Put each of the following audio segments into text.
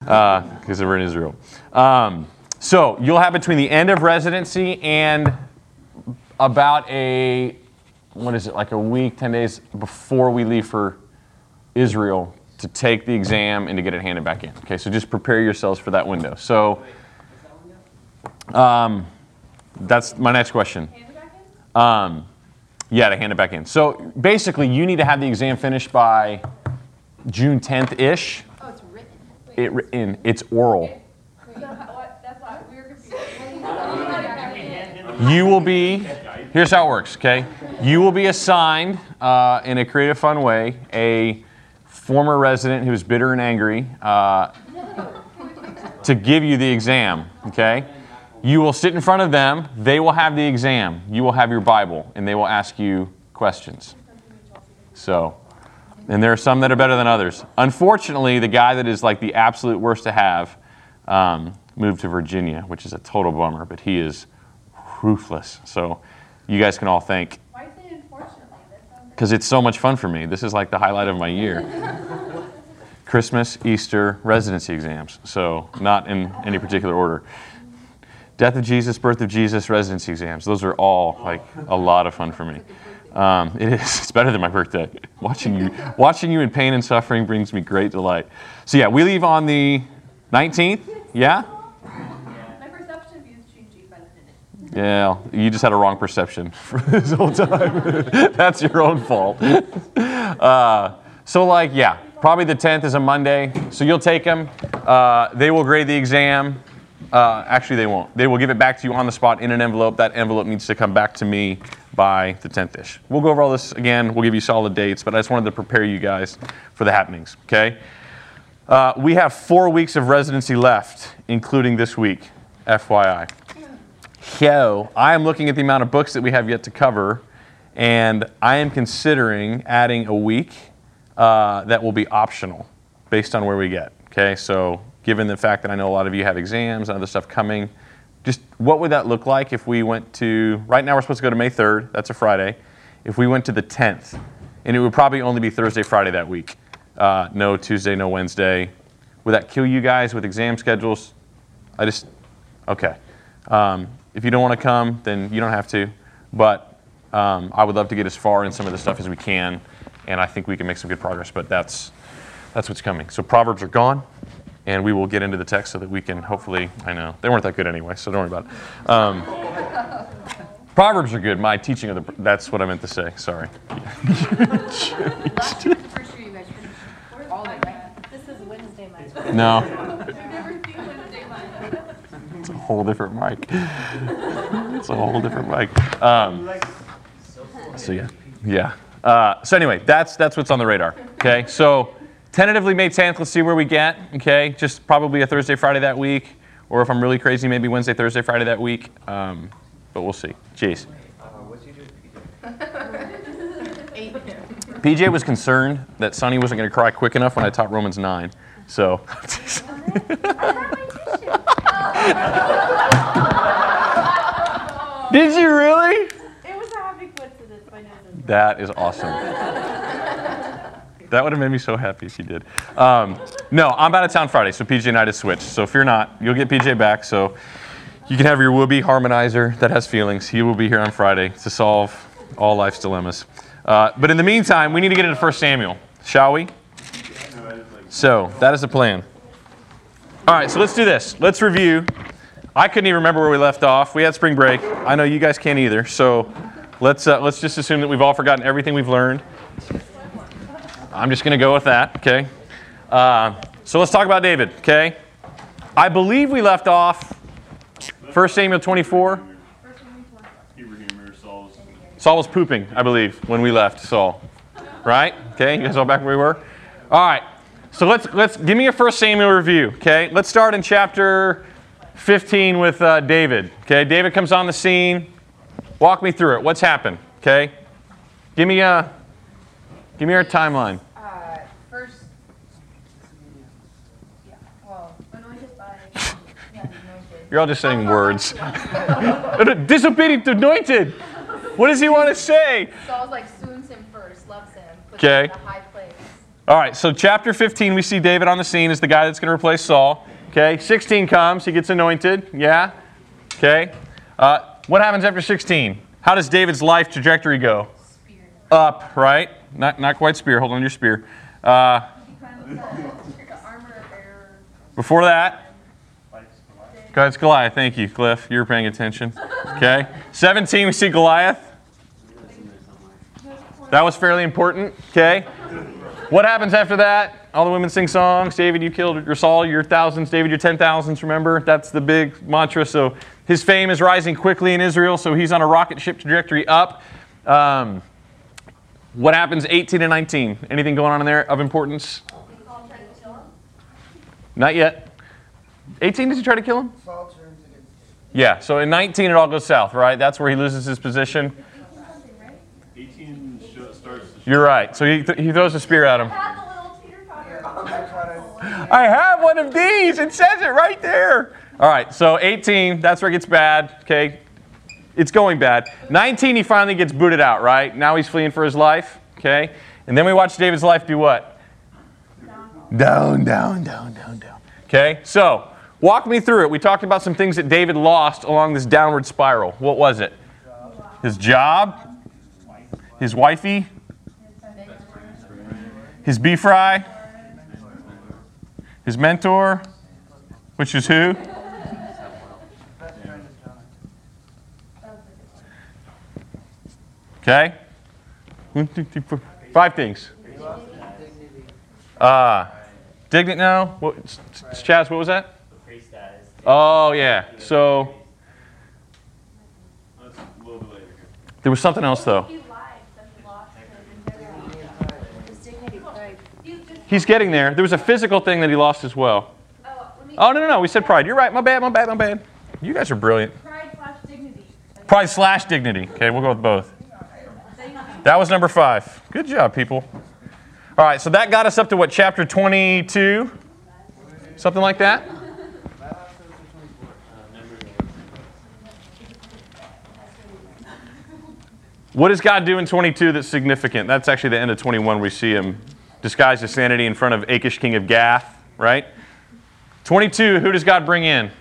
because we're in Israel. So you'll have between the end of residency and about a week, 10 days before we leave for Israel to take the exam and to get it handed back in. Okay, so just prepare yourselves for that window. So that's my next question. Hand it back in? Yeah, to hand it back in. So basically, you need to have the exam finished by June 10th-ish. Oh, it's written. It's oral. So that's why we were confused. You will be, here's how it works, okay? You will be assigned, in a creative, fun way, a former resident who's bitter and angry to give you the exam, okay? You will sit in front of them. They will have the exam. You will have your Bible, and they will ask you questions. So, and there are some that are better than others. Unfortunately, the guy that is like the absolute worst to have moved to Virginia, which is a total bummer, but he is ruthless. So you guys can all thank. Why is it unfortunately? Because it's so much fun for me. This is like the highlight of my year. Christmas, Easter, residency exams. So not in any particular order. Death of Jesus, birth of Jesus, residency exams. Those are all like a lot of fun for me. It is. It's better than my birthday. Watching you in pain and suffering brings me great delight. So yeah, we leave on the 19th. Yeah? My perception of you is changing by the minute. Yeah, you just had a wrong perception for this whole time. That's your own fault. So like, yeah, probably the 10th is a Monday. So you'll take them. They will grade the exam. Actually, they won't. They will give it back to you on the spot in an envelope. That envelope needs to come back to me by the 10th-ish. We'll go over all this again. We'll give you solid dates, but I just wanted to prepare you guys for the happenings, okay? We have 4 weeks of residency left, including this week, FYI. So I am looking at the amount of books that we have yet to cover, and I am considering adding a week that will be optional based on where we get, okay? So given the fact that I know a lot of you have exams and other stuff coming, just what would that look like if we went to, right now we're supposed to go to May 3rd, that's a Friday, if we went to the 10th, and it would probably only be Thursday, Friday that week. No Tuesday, no Wednesday. Would that kill you guys with exam schedules? Okay. If you don't want to come, then you don't have to, but I would love to get as far in some of the stuff as we can, and I think we can make some good progress, but that's what's coming. So Proverbs are gone. And we will get into the text so that we can hopefully, I know, they weren't that good anyway, so don't worry about it. Proverbs are good. My teaching of that's what I meant to say. Sorry. Last year you guys finished all of that. This is Wednesday night. No. I've never seen Wednesday night. It's a whole different mic. It's a whole different mic. So yeah. So anyway, that's what's on the radar. Okay, so tentatively May 10th, let's see where we get, okay? Just probably a Thursday, Friday that week, or if I'm really crazy, maybe Wednesday, Thursday, Friday that week, but we'll see. Jeez. What's he doing, PJ? PJ was concerned that Sonny wasn't going to cry quick enough when I taught Romans 9, so. Did you really? It was a happy coincidence, I know this. That is awesome. That would have made me so happy if you did. No, I'm out of town Friday, so PJ and I just switched. So fear not, you'll get PJ back. So you can have your would-be harmonizer that has feelings. He will be here on Friday to solve all life's dilemmas. But in the meantime, we need to get into 1 Samuel, shall we? So that is the plan. All right, so let's do this. Let's review. I couldn't even remember where we left off. We had spring break. I know you guys can't either. So let's just assume that we've all forgotten everything we've learned. I'm just going to go with that, okay? So let's talk about David, okay? I believe we left off 1 Samuel 24. Saul was pooping, I believe, when we left Saul. Right? Okay, you guys all back where we were? All right, so let's give me a 1 Samuel review, okay? Let's start in chapter 15 with David, okay? David comes on the scene. Walk me through it. What's happened, okay? Give me our timeline. First, anointed by, anointed. You're all just saying words. Disobedient, anointed. What does he want to say? Saul's like swoons him first, loves him, puts Okay. him in a high place. All right, so chapter 15, we see David on the scene as the guy that's going to replace Saul. Okay, 16 comes, he gets anointed. Yeah. Okay. What happens after 16? How does David's life trajectory go? Spear. Up, right? Not quite spear. Hold on your spear. The armor bearer. Before that, go ahead, it's Goliath. Thank you, Cliff. You were paying attention. Okay. 17, we see Goliath. That was fairly important. Okay. What happens after that? All the women sing songs. David, you killed your Saul, your thousands. David, your 10,000s. Remember, that's the big mantra. So his fame is rising quickly in Israel. So he's on a rocket ship trajectory up. What happens 18 and 19? Anything going on in there of importance? Not yet. 18, did you try to kill him? Yeah, so in 19 it all goes south, right? That's where he loses his position. 18 starts. You're right. So he throws a spear at him. I have one of these. It says it right there. All right, so 18, that's where it gets bad. Okay, it's going bad. 19, he finally gets booted out, right? Now he's fleeing for his life. Okay, and then we watch David's life do what? Down. Okay, so walk me through it. We talked about some things that David lost along this downward spiral. What was it? His job, his wifey, his beef fry, his mentor, which is who? Okay. 1, 2, 3, 4, 5 things. Dignity. No. Chaz, what was that? Oh yeah. So That's a little bit later here. there was something else though. He's getting there. There was a physical thing that he lost as well. Oh no. We said pride. You're right. My bad. You guys are brilliant. Pride/dignity. Pride/dignity. Okay, we'll go with both. That was number 5. Good job, people. All right, so that got us up to what, chapter 22? Something like that? What does God do in 22 that's significant? That's actually the end of 21. We see him disguise his sanity in front of Achish, king of Gath, right? 22, who does God bring in?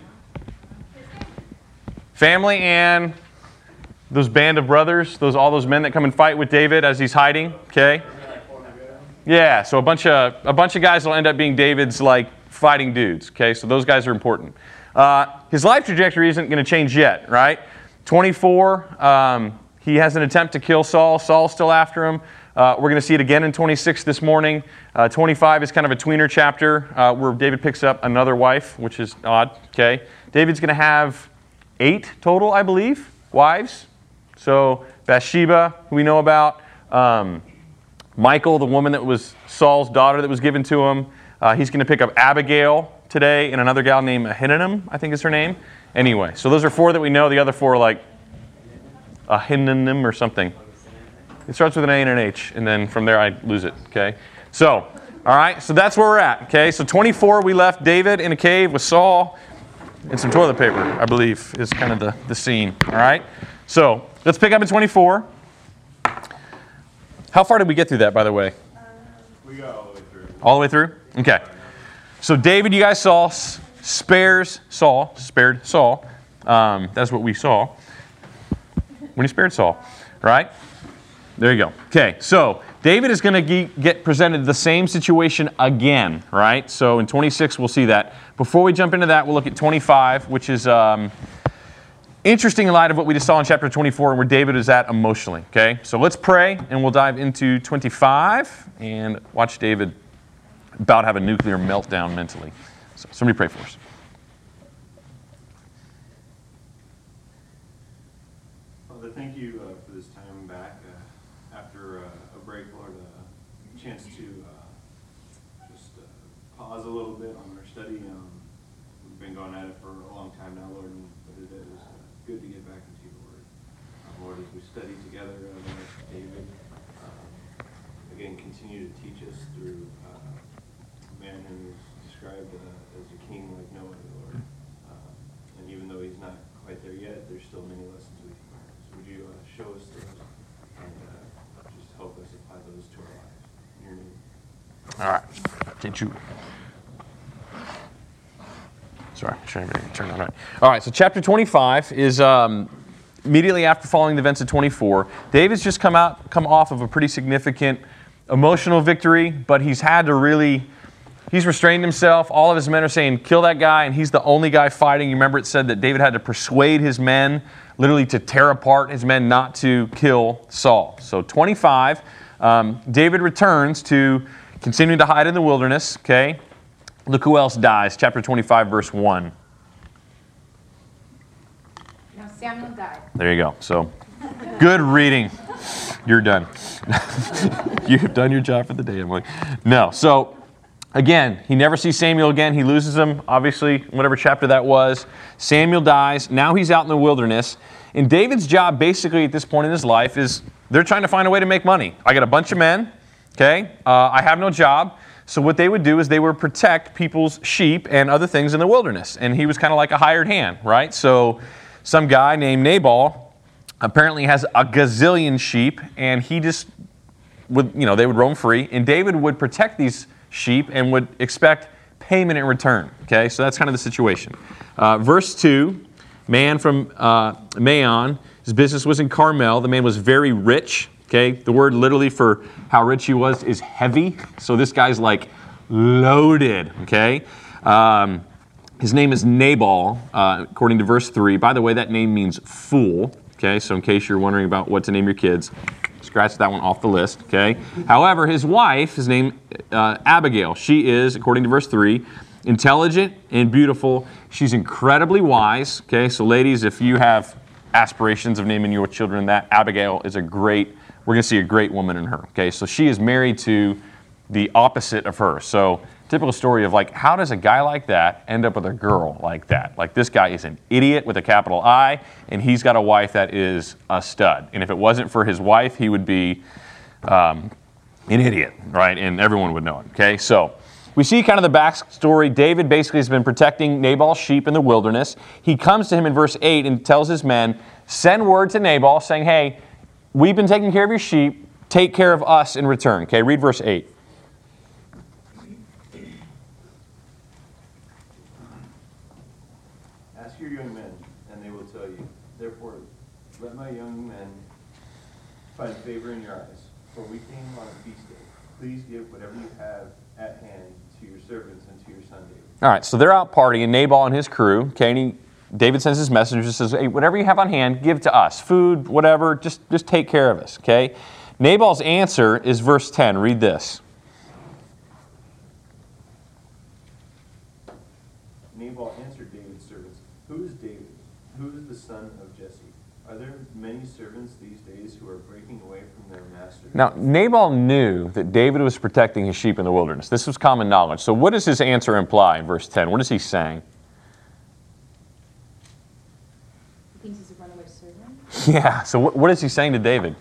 Family and those band of brothers, all those men that come and fight with David as he's hiding, okay? Yeah, so a bunch of guys will end up being David's fighting dudes, okay? So those guys are important. His life trajectory isn't going to change yet, right? 24, he has an attempt to kill Saul. Saul's still after him. We're going to see it again in 26 this morning. 25 is kind of a tweener chapter where David picks up another wife, which is odd, okay? David's going to have 8 total, I believe, wives. So Bathsheba, who we know about, Michal, the woman that was Saul's daughter that was given to him. He's going to pick up Abigail today and another gal named Ahinoam, I think is her name. Anyway, so those are 4 that we know. The other 4 are like Ahinoam or something. It starts with an A and an H, and then from there I lose it, okay? So, all right, so that's where we're at, okay? So 24, we left David in a cave with Saul and some toilet paper, I believe, is kind of the scene, all right? So let's pick up at 24. How far did we get through that, by the way? We got all the way through. All the way through? Okay. So David, you guys saw, spared Saul. That's what we saw when he spared Saul, right? There you go. Okay, so David is going to get presented the same situation again, right? So in 26, we'll see that. Before we jump into that, we'll look at 25, which is interesting in light of what we just saw in chapter 24 and where David is at emotionally, okay? So let's pray, and we'll dive into 25 and watch David about to have a nuclear meltdown mentally. So somebody pray for us. Father, thank you for this time back after a break, Lord, a chance to just pause a little bit on our study. We've been going at it for a long time now, Lord, but it is good to get back into your word. Lord, as we study together, David, again, continue to teach us through a man who is described as a king like no other, Lord. And even though he's not quite there yet, there's still many lessons we can learn. So would you show us those and just help us apply those to our lives? In your name. All Did you? Sorry, turn on right. All right, so chapter 25 is immediately after following the events of 24. David's just come off of a pretty significant emotional victory, but he's restrained himself. All of his men are saying, kill that guy, and he's the only guy fighting. You remember it said that David had to persuade his men, literally to tear apart his men not to kill Saul. So 25, David returns to continuing to hide in the wilderness, okay? Look who else dies. Chapter 25, verse 1. Now Samuel died. There you go. So, good reading. You're done. You've done your job for the day, Emily. No. So, again, he never sees Samuel again. He loses him, obviously, whatever chapter that was. Samuel dies. Now he's out in the wilderness. And David's job, basically, at this point in his life, is they're trying to find a way to make money. I got a bunch of men, okay? I have no job. So what they would do is they would protect people's sheep and other things in the wilderness. And he was kind of like a hired hand, right? So some guy named Nabal apparently has a gazillion sheep, and he just would, they would roam free. And David would protect these sheep and would expect payment in return. Okay, so that's kind of the situation. Verse 2, man from Maon, his business was in Carmel. The man was very rich. Okay, the word literally for how rich he was is heavy. So this guy's like loaded. Okay, his name is Nabal, according to verse 3. By the way, that name means fool. Okay, so in case you're wondering about what to name your kids, scratch that one off the list. Okay. However, his wife, his name Abigail. She is, according to verse 3, intelligent and beautiful. She's incredibly wise. Okay, so ladies, if you have aspirations of naming your children that, Abigail is we're going to see a great woman in her. Okay, so she is married to the opposite of her. So typical story of like, how does a guy like that end up with a girl like that? Like, this guy is an idiot with a capital I, and he's got a wife that is a stud. And if it wasn't for his wife, he would be an idiot, right? And everyone would know it. Okay, so we see kind of the backstory. David basically has been protecting Nabal's sheep in the wilderness. He comes to him in verse 8 and tells his men, send word to Nabal saying, hey, we've been taking care of your sheep. Take care of us in return. Okay, read verse 8. Ask your young men, and they will tell you. Therefore, let my young men find favor in your eyes. For we came on a feast day. Please give whatever you have at hand to your servants and to your son David. All right, so they're out partying, Nabal and his crew. Okay, and David sends his messengers and says, hey, whatever you have on hand, give to us. Food, whatever, just take care of us, okay? Nabal's answer is verse 10. Read this. Nabal answered David's servants, who is David? Who is the son of Jesse? Are there many servants these days who are breaking away from their master? Now, Nabal knew that David was protecting his sheep in the wilderness. This was common knowledge. So what does his answer imply in verse 10? What is he saying? He thinks he's a runaway servant. Yeah, so what is he saying to David?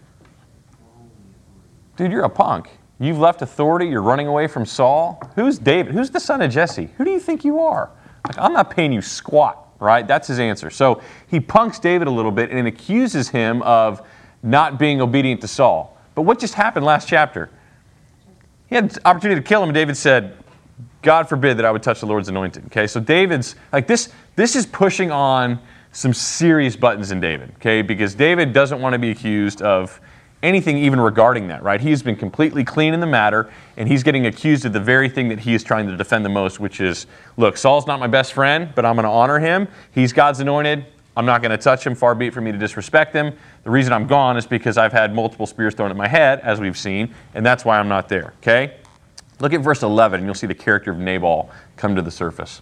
Dude, you're a punk. You've left authority. You're running away from Saul. Who's David? Who's the son of Jesse? Who do you think you are? Like, I'm not paying you squat, right? That's his answer. So he punks David a little bit and accuses him of not being obedient to Saul. But what just happened last chapter? He had the opportunity to kill him, and David said, God forbid that I would touch the Lord's anointed. Okay, so David's, like this is pushing on some serious buttons in David, okay? Because David doesn't want to be accused of anything even regarding that, right? He's been completely clean in the matter, and he's getting accused of the very thing that he is trying to defend the most, which is, look, Saul's not my best friend, but I'm going to honor him. He's God's anointed. I'm not going to touch him. Far be it from me to disrespect him. The reason I'm gone is because I've had multiple spears thrown at my head, as we've seen, and that's why I'm not there, okay? Look at verse 11, and you'll see the character of Nabal come to the surface.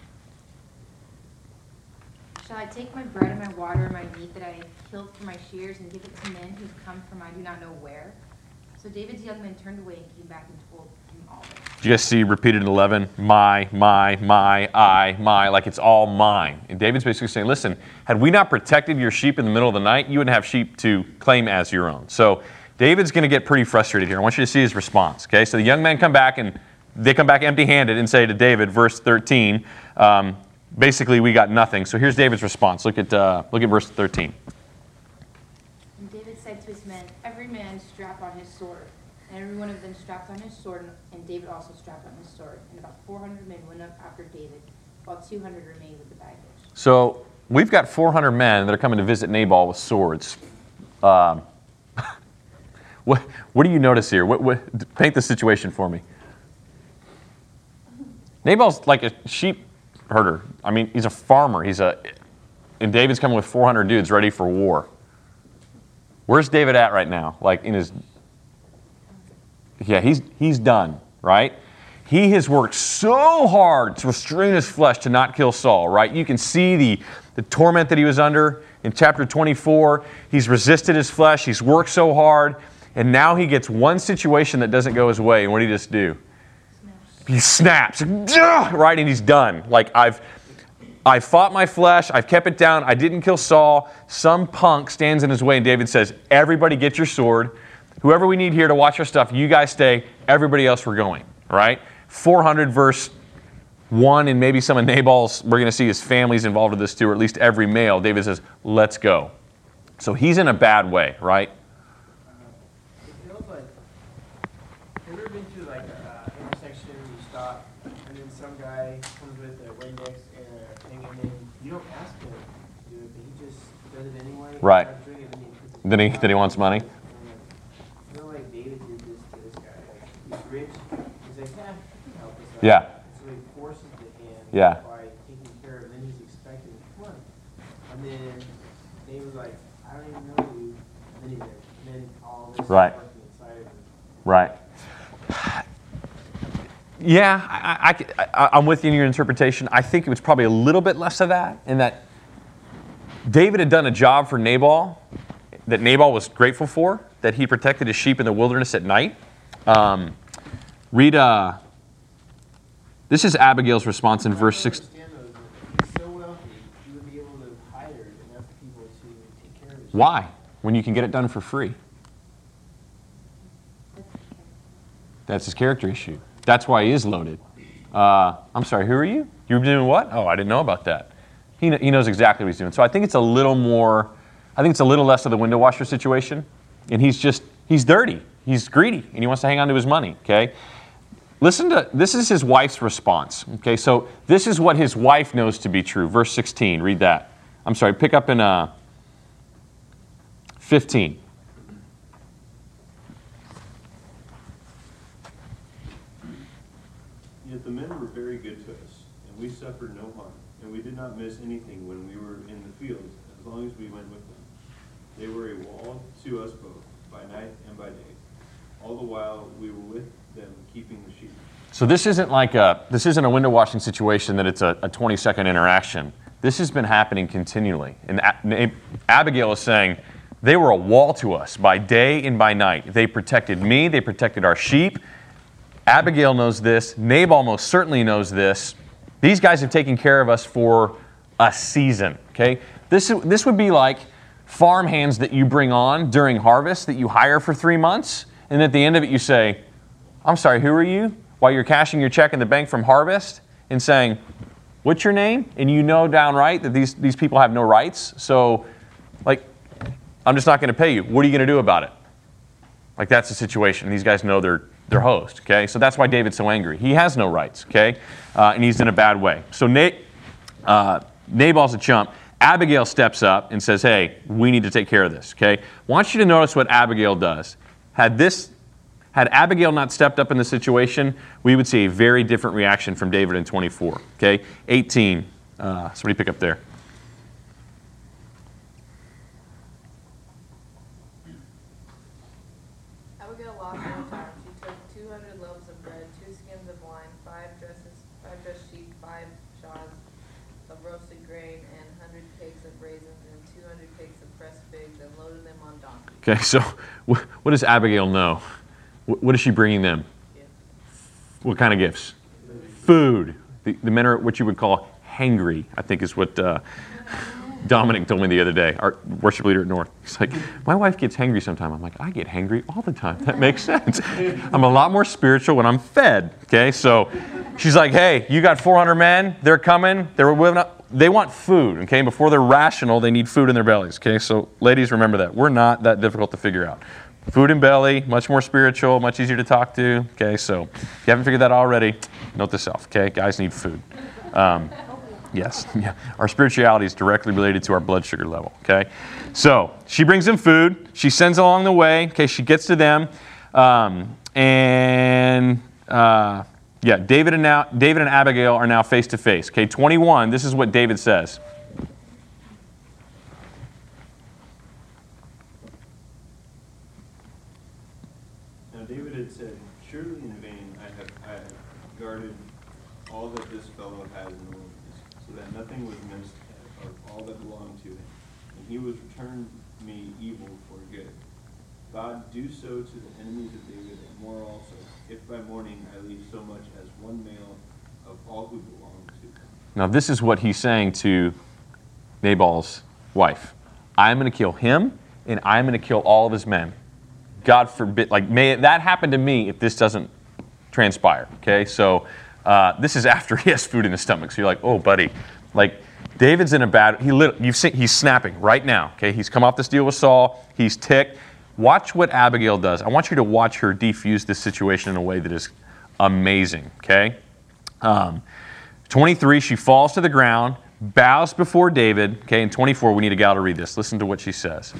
Shall I take my bread and my water and my meat that I killed for my shears and give it to men who've come from I do not know where? So David's young men turned away and came back and told him all this. Do you guys see repeated in 11? My, like it's all mine. And David's basically saying, listen, had we not protected your sheep in the middle of the night, you wouldn't have sheep to claim as your own. So David's going to get pretty frustrated here. I want you to see his response. Okay, so the young men come back, and they come back empty-handed and say to David, verse 13, basically, we got nothing. So here's David's response. Look at verse 13. And David said to his men, every man strap on his sword. And every one of them strapped on his sword, and David also strapped on his sword. And about 400 men went up after David, while 200 remained with the baggage. So we've got 400 men that are coming to visit Nabal with swords. What do you notice here? Paint the situation for me. Nabal's like a sheep herder. I mean, he's a farmer. And David's coming with 400 dudes ready for war. Where's David at right now? Like in his... Yeah, he's done, right? He has worked so hard to restrain his flesh to not kill Saul, right? You can see the torment that he was under in chapter 24. He's resisted his flesh. He's worked so hard. And now he gets one situation that doesn't go his way. And what did he just do? He snaps, right? And he's done. Like, I fought my flesh. I've kept it down. I didn't kill Saul. Some punk stands in his way. And David says, everybody get your sword. Whoever we need here to watch our stuff, you guys stay. Everybody else, we're going, right? 400 verse 1, and maybe some of Nabal's, we're going to see his family's involved with this too, or at least every male. David says, let's go. So he's in a bad way, right? It feels like, have you ever been to like an intersection, you stop, and then some guy comes with a Windex and a thing, and then you don't ask him to do it, but he just does it anyway. Right. Starts doing it, and then he puts it Then he wants money. I feel like David did this to this guy. Like, he's rich. He's like, yeah, he can help us out. Yeah. So he forces the hand Yeah. by taking care of it. And then he's expecting, come on. And then David's like, I don't even know you. And then he's there. And then all this Right. is working inside of him. Right. Yeah, I'm with you in your interpretation. I think it was probably a little bit less of that, in that David had done a job for Nabal that Nabal was grateful for, that he protected his sheep in the wilderness at night. This is Abigail's response in verse 6. Understand though, that if he's so wealthy, he would be able to hire enough people to take care of his Why? When you can get it done for free. That's his character issue. That's why he is loaded. I'm sorry, who are you? You were doing what? Oh, I didn't know about that. He knows exactly what he's doing. So I think it's a little less of the window washer situation. And he's dirty. He's greedy, and he wants to hang on to his money, okay? This is his wife's response, okay? So this is what his wife knows to be true. Verse 16, read that. I'm sorry, pick up in 15. Yet the men were very good to us, and we suffered no harm, and we did not miss anything when we were in the fields, as long as we went with them. They were a wall to us both, by night and by day. All the while we were with them, keeping the sheep. So this isn't a window washing situation that it's a 20-second interaction. This has been happening continually. And Abigail is saying, they were a wall to us by day and by night. They protected me. They protected our sheep. Abigail knows this. Nabal most certainly knows this. These guys have taken care of us for a season. Okay, this would be like farm hands that you bring on during harvest that you hire for 3 months, and at the end of it you say, I'm sorry, who are you? While you're cashing your check in the bank from harvest and saying, what's your name? And you know downright that these people have no rights. So, like, I'm just not going to pay you. What are you going to do about it? Like, that's the situation. These guys know their host, okay? So that's why David's so angry. He has no rights, okay? And he's in a bad way. So Nabal's a chump. Abigail steps up and says, hey, we need to take care of this, okay? I want you to notice what Abigail does. Had Abigail not stepped up in the situation, we would see a very different reaction from David in 24, okay? 18, somebody pick up there. Abigail lost no time. She took 200 loaves of bread, 2 skins of wine, 5 dressed sheep, 5 shawls of roasted grain, and 100 cakes of raisins, and 200 cakes of pressed figs, and loaded them on donkeys. Okay, so what does Abigail know? What is she bringing them? Gifts. What kind of gifts? Food. The men are what you would call hangry, I think is what Dominic told me the other day, our worship leader at North. He's like, my wife gets hangry sometime. I'm like, I get hangry all the time. That makes sense. I'm a lot more spiritual when I'm fed. Okay, so she's like, hey, you got 400 men. They're coming. They want food. Okay, before they're rational, they need food in their bellies. Okay, so ladies, remember that. We're not that difficult to figure out. Food and belly, much more spiritual, much easier to talk to. Okay, so if you haven't figured that out already, note this self. Okay, guys need food. Yes, yeah. Our spirituality is directly related to our blood sugar level. Okay, so she brings them food. She sends along the way. Okay, she gets to them, David and Abigail are now face to face. Okay, 21. This is what David says. Now David had said, "Surely in vain I have guarded all that this fellow has in the wilderness, so that nothing was missed of all that belonged to him, and he was returned me evil for good. God, do so to the enemies of David, and more also, if by morning I leave so much as one male of all who belong to him." Now this is what he's saying to Nabal's wife. I'm going to kill him, and I'm going to kill all of his men. God forbid, like, may that happen to me if this doesn't transpire. Okay, so this is after he has food in his stomach. So you're like, oh, buddy, like David's in a bad. He's snapping right now. Okay, he's come off this deal with Saul. He's ticked. Watch what Abigail does. I want you to watch her defuse this situation in a way that is amazing. Okay, 23. She falls to the ground, bows before David. Okay, and 24. We need a gal to read this. Listen to what she says.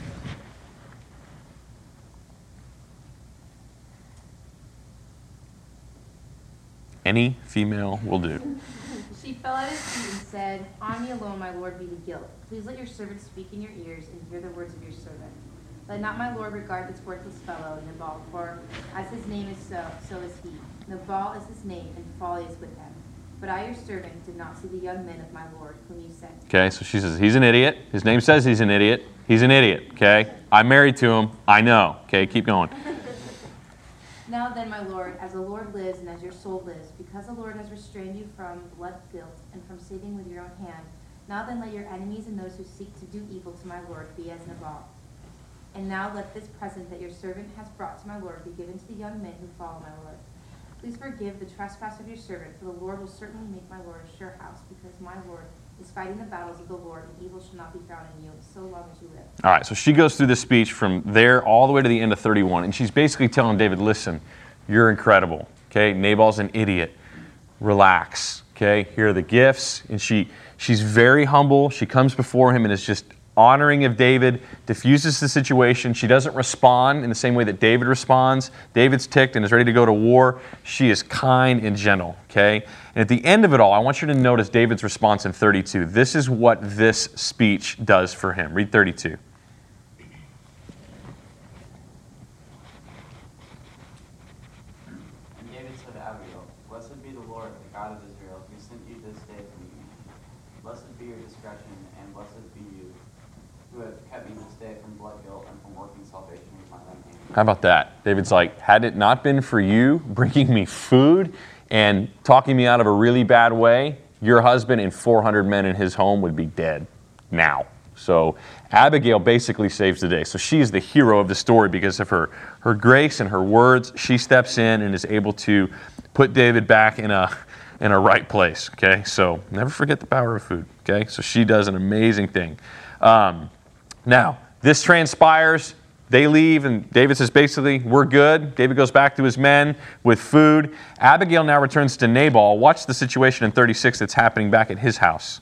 Any female will do. She fell at his feet and said, "On me alone, my lord, be the guilt. Please let your servant speak in your ears and hear the words of your servant. Let not my lord regard this worthless fellow, Nabal, for as his name is so is he. Nabal is his name, and folly is with him. But I, your servant, did not see the young men of my lord, whom you sent." Okay, so she says, he's an idiot. His name says he's an idiot. He's an idiot, okay? I'm married to him. I know. Okay, keep going. "Now then, my lord, as the Lord lives and as your soul lives, because the Lord has restrained you from blood guilt and from saving with your own hand, now then let your enemies and those who seek to do evil to my lord be as Nabal. And now let this present that your servant has brought to my lord be given to the young men who follow my lord. Please forgive the trespass of your servant, for the Lord will certainly make my lord a sure house, because my lord is fighting the battles of the Lord, and evil shall not be found in you so long as you live." All right, so she goes through this speech from there all the way to the end of 31, and she's basically telling David, listen, you're incredible, okay? Nabal's an idiot. Relax, okay? Here are the gifts. And she's very humble. She comes before him and is just honoring of David, diffuses the situation. She doesn't respond in the same way that David responds. David's ticked and is ready to go to war. She is kind and gentle, okay? And at the end of it all, I want you to notice David's response in 32. This is what this speech does for him. Read 32. And David said to Abigail, "Blessed be the Lord, the God of Israel, who sent you this day to meet me. Blessed be your discretion, and blessed be you, who have kept me this day from blood guilt and from working salvation with my own hand." How about that? David's like, had it not been for you bringing me food and talking me out of a really bad way, your husband and 400 men in his home would be dead now. So Abigail basically saves the day. So she's the hero of the story because of her grace and her words. She steps in and is able to put David back in a right place. Okay, so never forget the power of food. Okay, so she does an amazing thing. Now, this transpires. They leave, and David says, basically, we're good. David goes back to his men with food. Abigail now returns to Nabal. Watch the situation in 36 that's happening back at his house.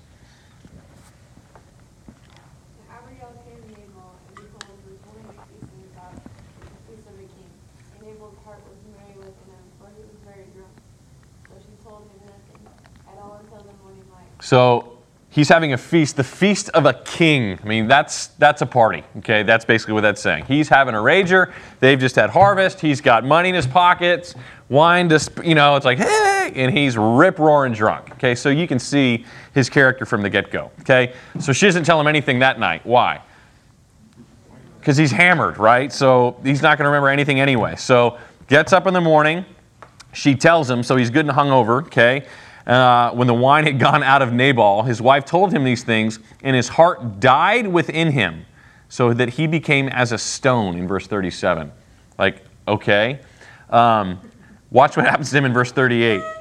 Abigail came to Nabal, and behold, he was holding a feast in his house, the feast of the king. And Nabal's heart was merry within him, for he was very drunk. So she told him nothing at all until the morning light. So he's having a feast, the feast of a king. I mean, that's a party, okay? That's basically what that's saying. He's having a rager. They've just had harvest. He's got money in his pockets, wine, it's like, hey, and he's rip-roaring drunk, okay? So you can see his character from the get-go, okay? So she doesn't tell him anything that night. Why? Because he's hammered, right? So he's not going to remember anything anyway. So gets up in the morning. She tells him, so he's good and hungover, okay? When the wine had gone out of Nabal, his wife told him these things, and his heart died within him, so that he became as a stone, in verse 37. Like, okay. Watch what happens to him in verse 38. 10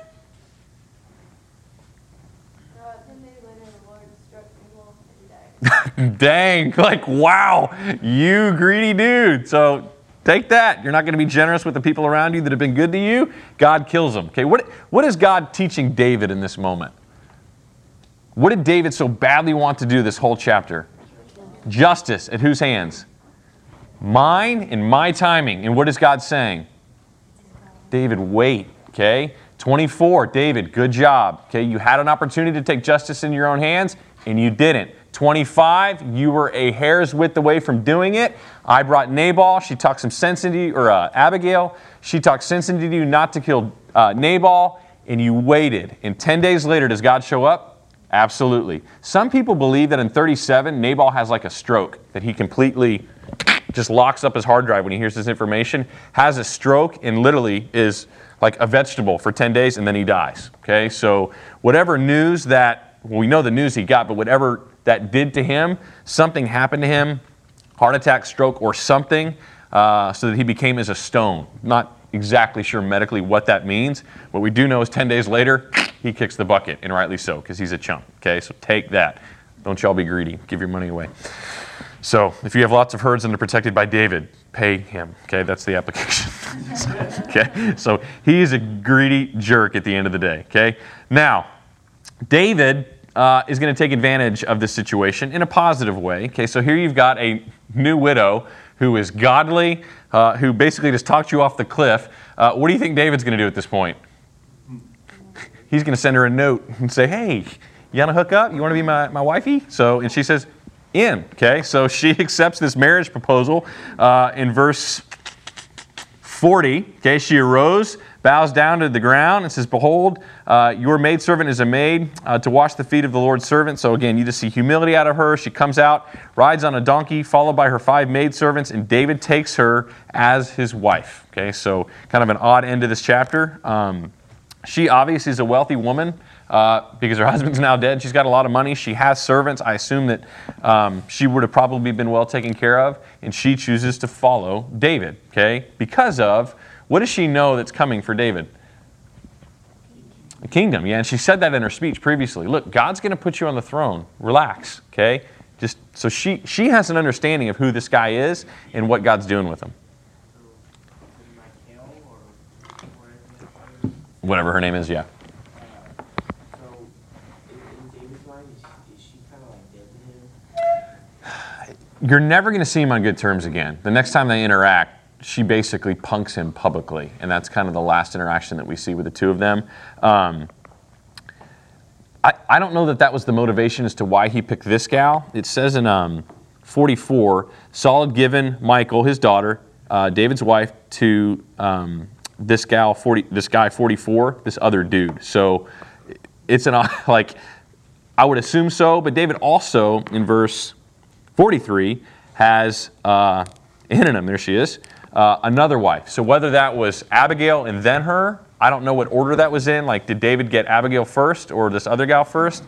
days later, the Lord struck Nabal and he died. Dang, like, wow, you greedy dude. So Take that. You're not going to be generous with the people around you that have been good to you. God kills them. Okay, what is God teaching David in this moment? What did David so badly want to do this whole chapter? Justice. At whose hands? Mine and my timing. And what is God saying? David, wait. Okay? 24, David, good job. Okay, you had an opportunity to take justice in your own hands, and you didn't. 25, you were a hair's width away from doing it. I brought Nabal. She talked some sense into you, or Abigail. She talked sense into you not to kill Nabal, and you waited. And 10 days later, does God show up? Absolutely. Some people believe that in 37, Nabal has like a stroke, that he completely just locks up his hard drive when he hears this information, has a stroke, and literally is like a vegetable for 10 days, and then he dies. Okay, so whatever news that, well, we know the news he got, but whatever that did to him, something happened to him, heart attack, stroke, or something, so that he became as a stone. Not exactly sure medically what that means. What we do know is 10 days later, he kicks the bucket, and rightly so, because he's a chump. Okay, so take that. Don't y'all be greedy. Give your money away. So if you have lots of herds and they're protected by David, pay him. Okay, that's the application. Okay, so he's a greedy jerk at the end of the day. Okay, now David is going to take advantage of this situation in a positive way. Okay, so here you've got a new widow who is godly, who basically just talked you off the cliff. What do you think David's going to do at this point? He's going to send her a note and say, "Hey, you want to hook up? You want to be my wifey?" So, and she says, "In." Okay, so she accepts this marriage proposal in verse 40. Okay, she arose, bows down to the ground, and says, "Behold, your maidservant is a maid to wash the feet of the Lord's servant." So again, you just see humility out of her. She comes out, rides on a donkey, followed by her 5 maidservants, and David takes her as his wife. Okay, so kind of an odd end to this chapter. She obviously is a wealthy woman because her husband's now dead. She's got a lot of money. She has servants. I assume that she would have probably been well taken care of, and she chooses to follow David, okay? Because of, what does she know that's coming for David? The kingdom, yeah, and she said that in her speech previously. Look, God's going to put you on the throne. Relax, okay? Just so she has an understanding of who this guy is and what God's doing with him. Whatever her name is, yeah. So, in David's mind, is she kind of like dead to him? You're never going to see him on good terms again. The next time they interact, she basically punks him publicly, and that's kind of the last interaction that we see with the two of them. I don't know that was the motivation as to why he picked this gal. It says in 44, Saul had given Michal, his daughter, David's wife, to this guy 44, this other dude. So it's like, I would assume so, but David also, in verse 43, has Ahinoam, there she is, another wife. So whether that was Abigail and then her, I don't know what order that was in. Like, did David get Abigail first or this other gal first?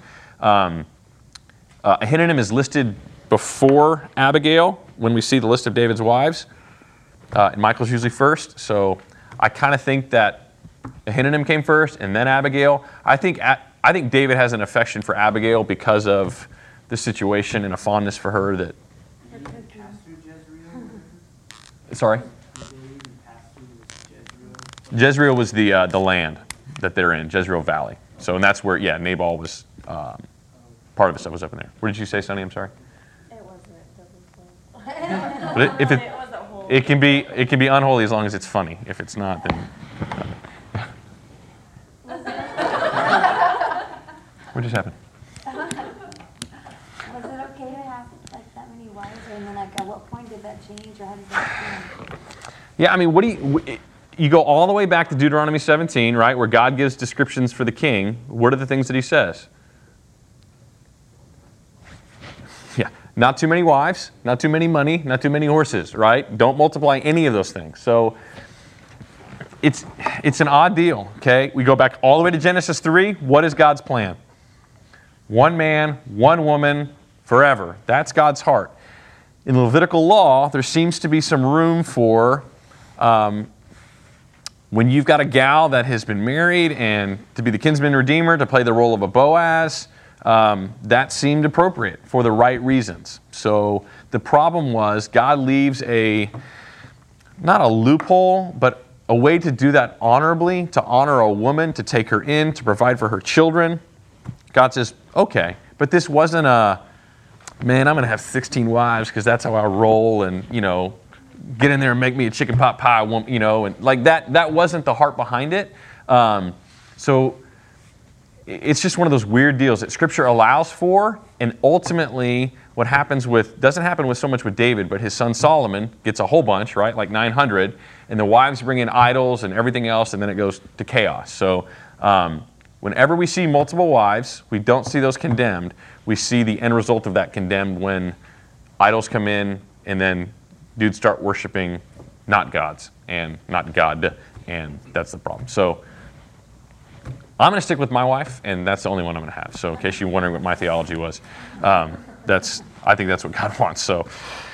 Ahinoam is listed before Abigail when we see the list of David's wives. And Michal's usually first. So I kind of think that Ahinoam came first and then Abigail. I think David has an affection for Abigail because of the situation and a fondness for her that... Sorry? Jezreel was the land that they're in, Jezreel Valley. So, and that's where, yeah, Nabal was, part of his stuff was up in there. What did you say, Sonny? I'm sorry. It wasn't. But if it can be unholy as long as it's funny. If it's not, then. What just happened? Was it okay to have like that many wives, and then like at what point did that change, or how does that change? Yeah, I mean, you go all the way back to Deuteronomy 17, right, where God gives descriptions for the king. What are the things that he says? Yeah, not too many wives, not too many money, not too many horses, right? Don't multiply any of those things. So it's an odd deal, okay? We go back all the way to Genesis 3. What is God's plan? One man, one woman, forever. That's God's heart. In the Levitical law, there seems to be some room for when you've got a gal that has been married and to be the kinsman redeemer, to play the role of a Boaz, that seemed appropriate for the right reasons. So the problem was God leaves a not a loophole, but a way to do that honorably, to honor a woman, to take her in, to provide for her children. God says, okay, but this wasn't a, man, I'm going to have 16 wives because that's how I roll, and, get in there and make me a chicken pot pie, and like that wasn't the heart behind it. So it's just one of those weird deals that Scripture allows for, and ultimately what doesn't happen with so much with David, but his son Solomon gets a whole bunch, right, like 900, and the wives bring in idols and everything else, and then it goes to chaos. So whenever we see multiple wives, we don't see those condemned. We see the end result of that condemned when idols come in, and then dudes start worshiping not gods and not God, and that's the problem. So I'm going to stick with my wife, and that's the only one I'm going to have. So in case you're wondering what my theology was, I think that's what God wants. So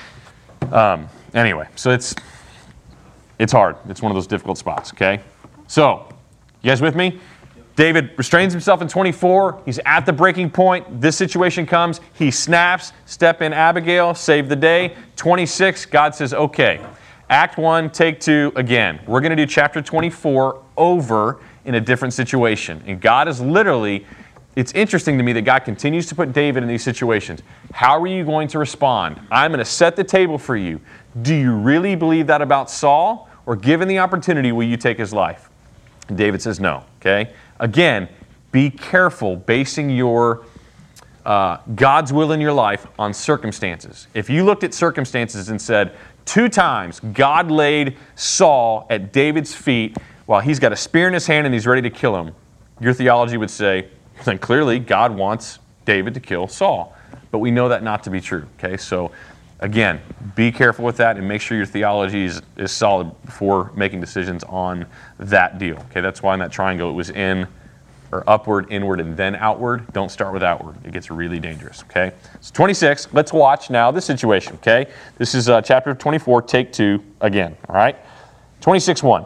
anyway, so it's hard. It's one of those difficult spots, okay? So, you guys with me? David restrains himself in 24. He's at the breaking point. This situation comes. He snaps. Step in Abigail. Save the day. 26, God says, okay. Act 1, take 2, again. We're going to do chapter 24 over in a different situation. And God is literally, it's interesting to me that God continues to put David in these situations. How are you going to respond? I'm going to set the table for you. Do you really believe that about Saul? Or given the opportunity, will you take his life? And David says no, okay? Again, be careful basing your God's will in your life on circumstances. If you looked at circumstances and said, 2 times God laid Saul at David's feet while he's got a spear in his hand and he's ready to kill him, your theology would say, then clearly God wants David to kill Saul. But we know that not to be true, okay? So again, be careful with that and make sure your theology is solid before making decisions on that deal. Okay, that's why in that triangle it was upward, inward, and then outward. Don't start with outward. It gets really dangerous. Okay, so 26. Let's watch now this situation. Okay, this is chapter 24, take 2 again. All right, 26:1.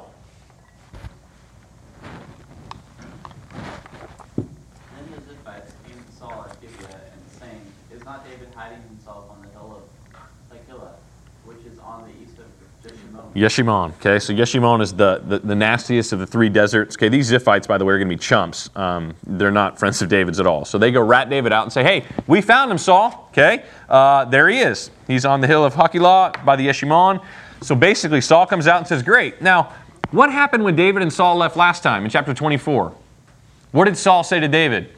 Then the Ziphites came to Saul at Gibeah, and saying, Is not David hiding himself on the hill of Hachilah, which is on the east of Jeshimon? Yeshimon. Okay, so Yeshimon is the nastiest of the 3 deserts. Okay, these Ziphites, by the way, are going to be chumps. They're not friends of David's at all. So they go rat David out and say, hey, we found him, Saul. Okay, there he is. He's on the hill of Hachilah by the Yeshimon. So basically, Saul comes out and says, great. Now, what happened when David and Saul left last time in chapter 24? What did Saul say to David?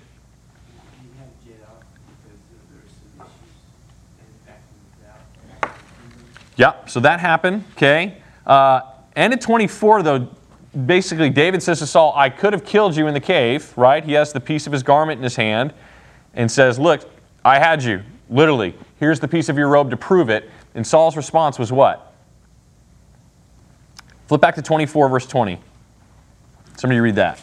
Yeah, so that happened, okay. End of 24, though, basically David says to Saul, I could have killed you in the cave, right? He has the piece of his garment in his hand and says, look, I had you, literally. Here's the piece of your robe to prove it. And Saul's response was what? Flip back to 24, verse 20. Somebody read that.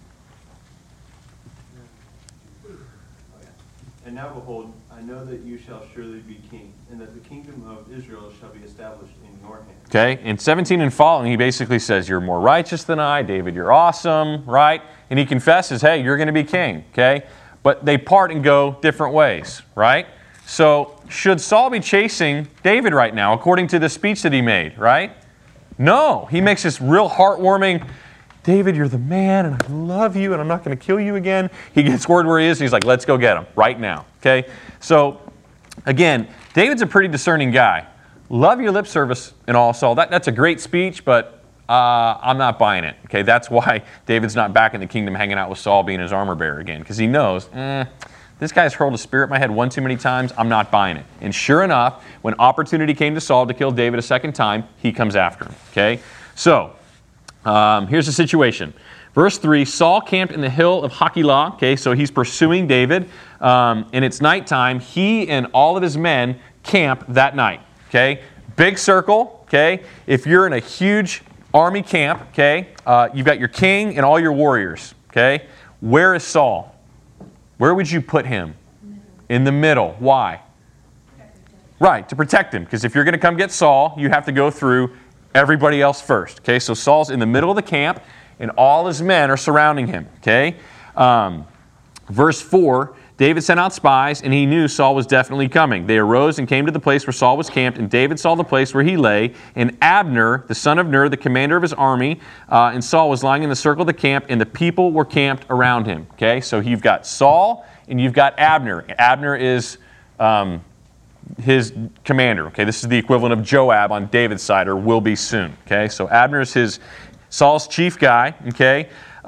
And now behold, I know that you shall surely be king, and that the kingdom of Israel shall be established in your hand. Okay, in 17 and following, he basically says, you're more righteous than I, David, you're awesome, right? And he confesses, hey, you're going to be king, okay? But they part and go different ways, right? So should Saul be chasing David right now, according to the speech that he made, right? No, he makes this real heartwarming, David, you're the man, and I love you, and I'm not going to kill you again. He gets word where he is, and he's like, let's go get him right now, okay? So, again, David's a pretty discerning guy. Love your lip service and all, Saul. That's a great speech, but I'm not buying it, okay? That's why David's not back in the kingdom hanging out with Saul being his armor bearer again, because he knows, this guy's hurled a spear at my head one too many times. I'm not buying it. And sure enough, when opportunity came to Saul to kill David a second time, he comes after him, okay? So, here's the situation. Verse 3, Saul camped in the hill of Hachilah, okay, so he's pursuing David, and it's nighttime. He and all of his men camp that night, okay? Big circle, okay? If you're in a huge army camp, okay, you've got your king and all your warriors, okay? Where is Saul? Where would you put him? In the middle. Why? Right, to protect him, because if you're going to come get Saul, you have to go through everybody else first, okay? So Saul's in the middle of the camp, and all his men are surrounding him, okay? Verse 4, David sent out spies, and he knew Saul was definitely coming. They arose and came to the place where Saul was camped, and David saw the place where he lay, and Abner, the son of Ner, the commander of his army, and Saul was lying in the circle of the camp, and the people were camped around him. Okay, so you've got Saul, and you've got Abner. Abner is his commander. Okay, this is the equivalent of Joab on David's side, or will be soon. Okay, so Abner is Saul's chief guy. Okay.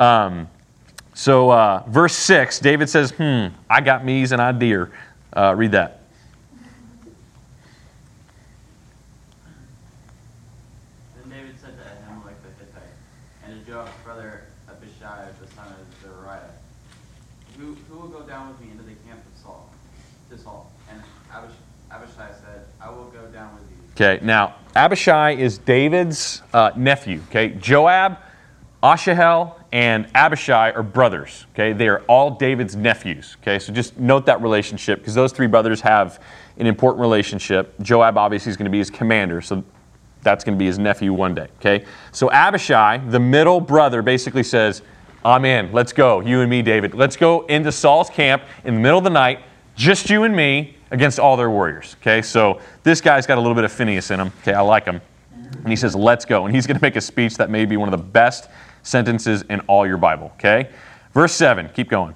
So verse 6, David says, I got me's an idea. Read that. Then David said to Ahimelech the Hittite, and to Joab's brother Abishai the son of Zeruiah, who will go down with me into the camp to Saul? And Abishai said, I will go down with you. Okay, now Abishai is David's nephew. Okay, Joab, Asahel, and Abishai are brothers. Okay, they are all David's nephews. Okay, so just note that relationship because those three brothers have an important relationship. Joab obviously is going to be his commander, so that's going to be his nephew one day. Okay, so Abishai, the middle brother, basically says, I'm in. Let's go, you and me, David. Let's go into Saul's camp in the middle of the night, just you and me, against all their warriors. Okay, so this guy's got a little bit of Phineas in him. Okay, I like him. And he says, let's go. And he's going to make a speech that may be one of the best sentences in all your Bible. Okay, verse 7. Keep going.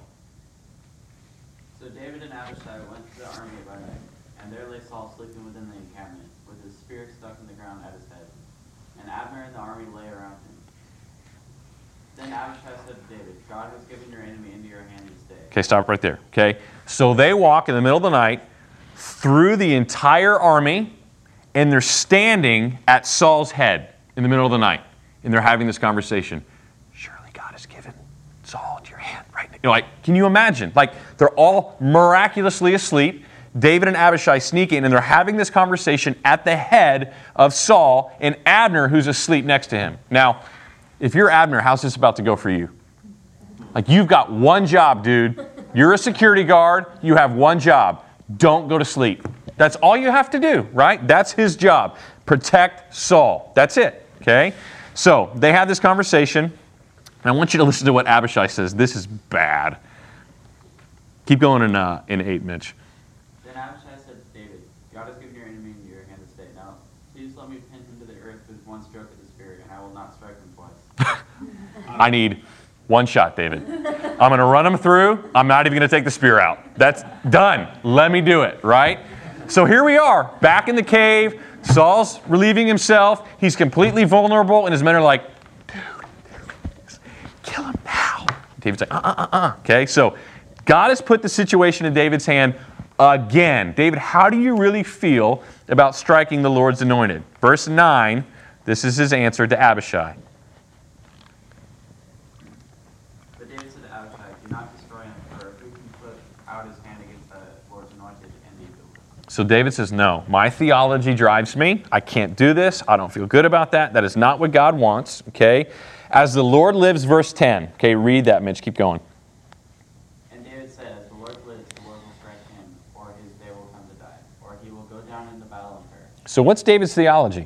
So David and Abishai went to the army by night, and there lay Saul sleeping within the encampment, with his spear stuck in the ground at his head. And Abner and the army lay around him. Then Abishai said to David, God has given your enemy into your hand this day. Okay, stop right there. Okay, so they walk in the middle of the night through the entire army, and they're standing at Saul's head in the middle of the night, and they're having this conversation. Surely God has given Saul into your hand right now. Like, can you imagine? Like, they're all miraculously asleep. David and Abishai sneak in, and they're having this conversation at the head of Saul and Abner, who's asleep next to him. Now, if you're Abner, how's this about to go for you? Like, you've got one job, dude. You're a security guard. You have one job. Don't go to sleep. That's all you have to do, right? That's his job. Protect Saul. That's it, okay? So they have this conversation, and I want you to listen to what Abishai says. This is bad. Keep going in 8, Mitch. Then Abishai said to David, God has given your enemy into your hand this day. Now, please let me pin him to the earth with one stroke of the spear, and I will not strike him twice. I need one shot, David. I'm going to run him through. I'm not even going to take the spear out. That's done. Let me do it, right? So here we are, back in the cave. Saul's relieving himself. He's completely vulnerable, and his men are like, dude, kill him now. David's like, Okay, so God has put the situation in David's hand again. David, how do you really feel about striking the Lord's anointed? Verse 9, this is his answer to Abishai. But David said to Abishai, do not destroy him, for who can put out his hand against the Lord's anointed and be killed? So David says, no, my theology drives me. I can't do this. I don't feel good about that. That is not what God wants, okay? As the Lord lives, verse 10. Okay, read that, Mitch. Keep going. And David said, as the Lord lives, the Lord will strike him, or his day will come to die, or he will go down into battle and perish. So what's David's theology?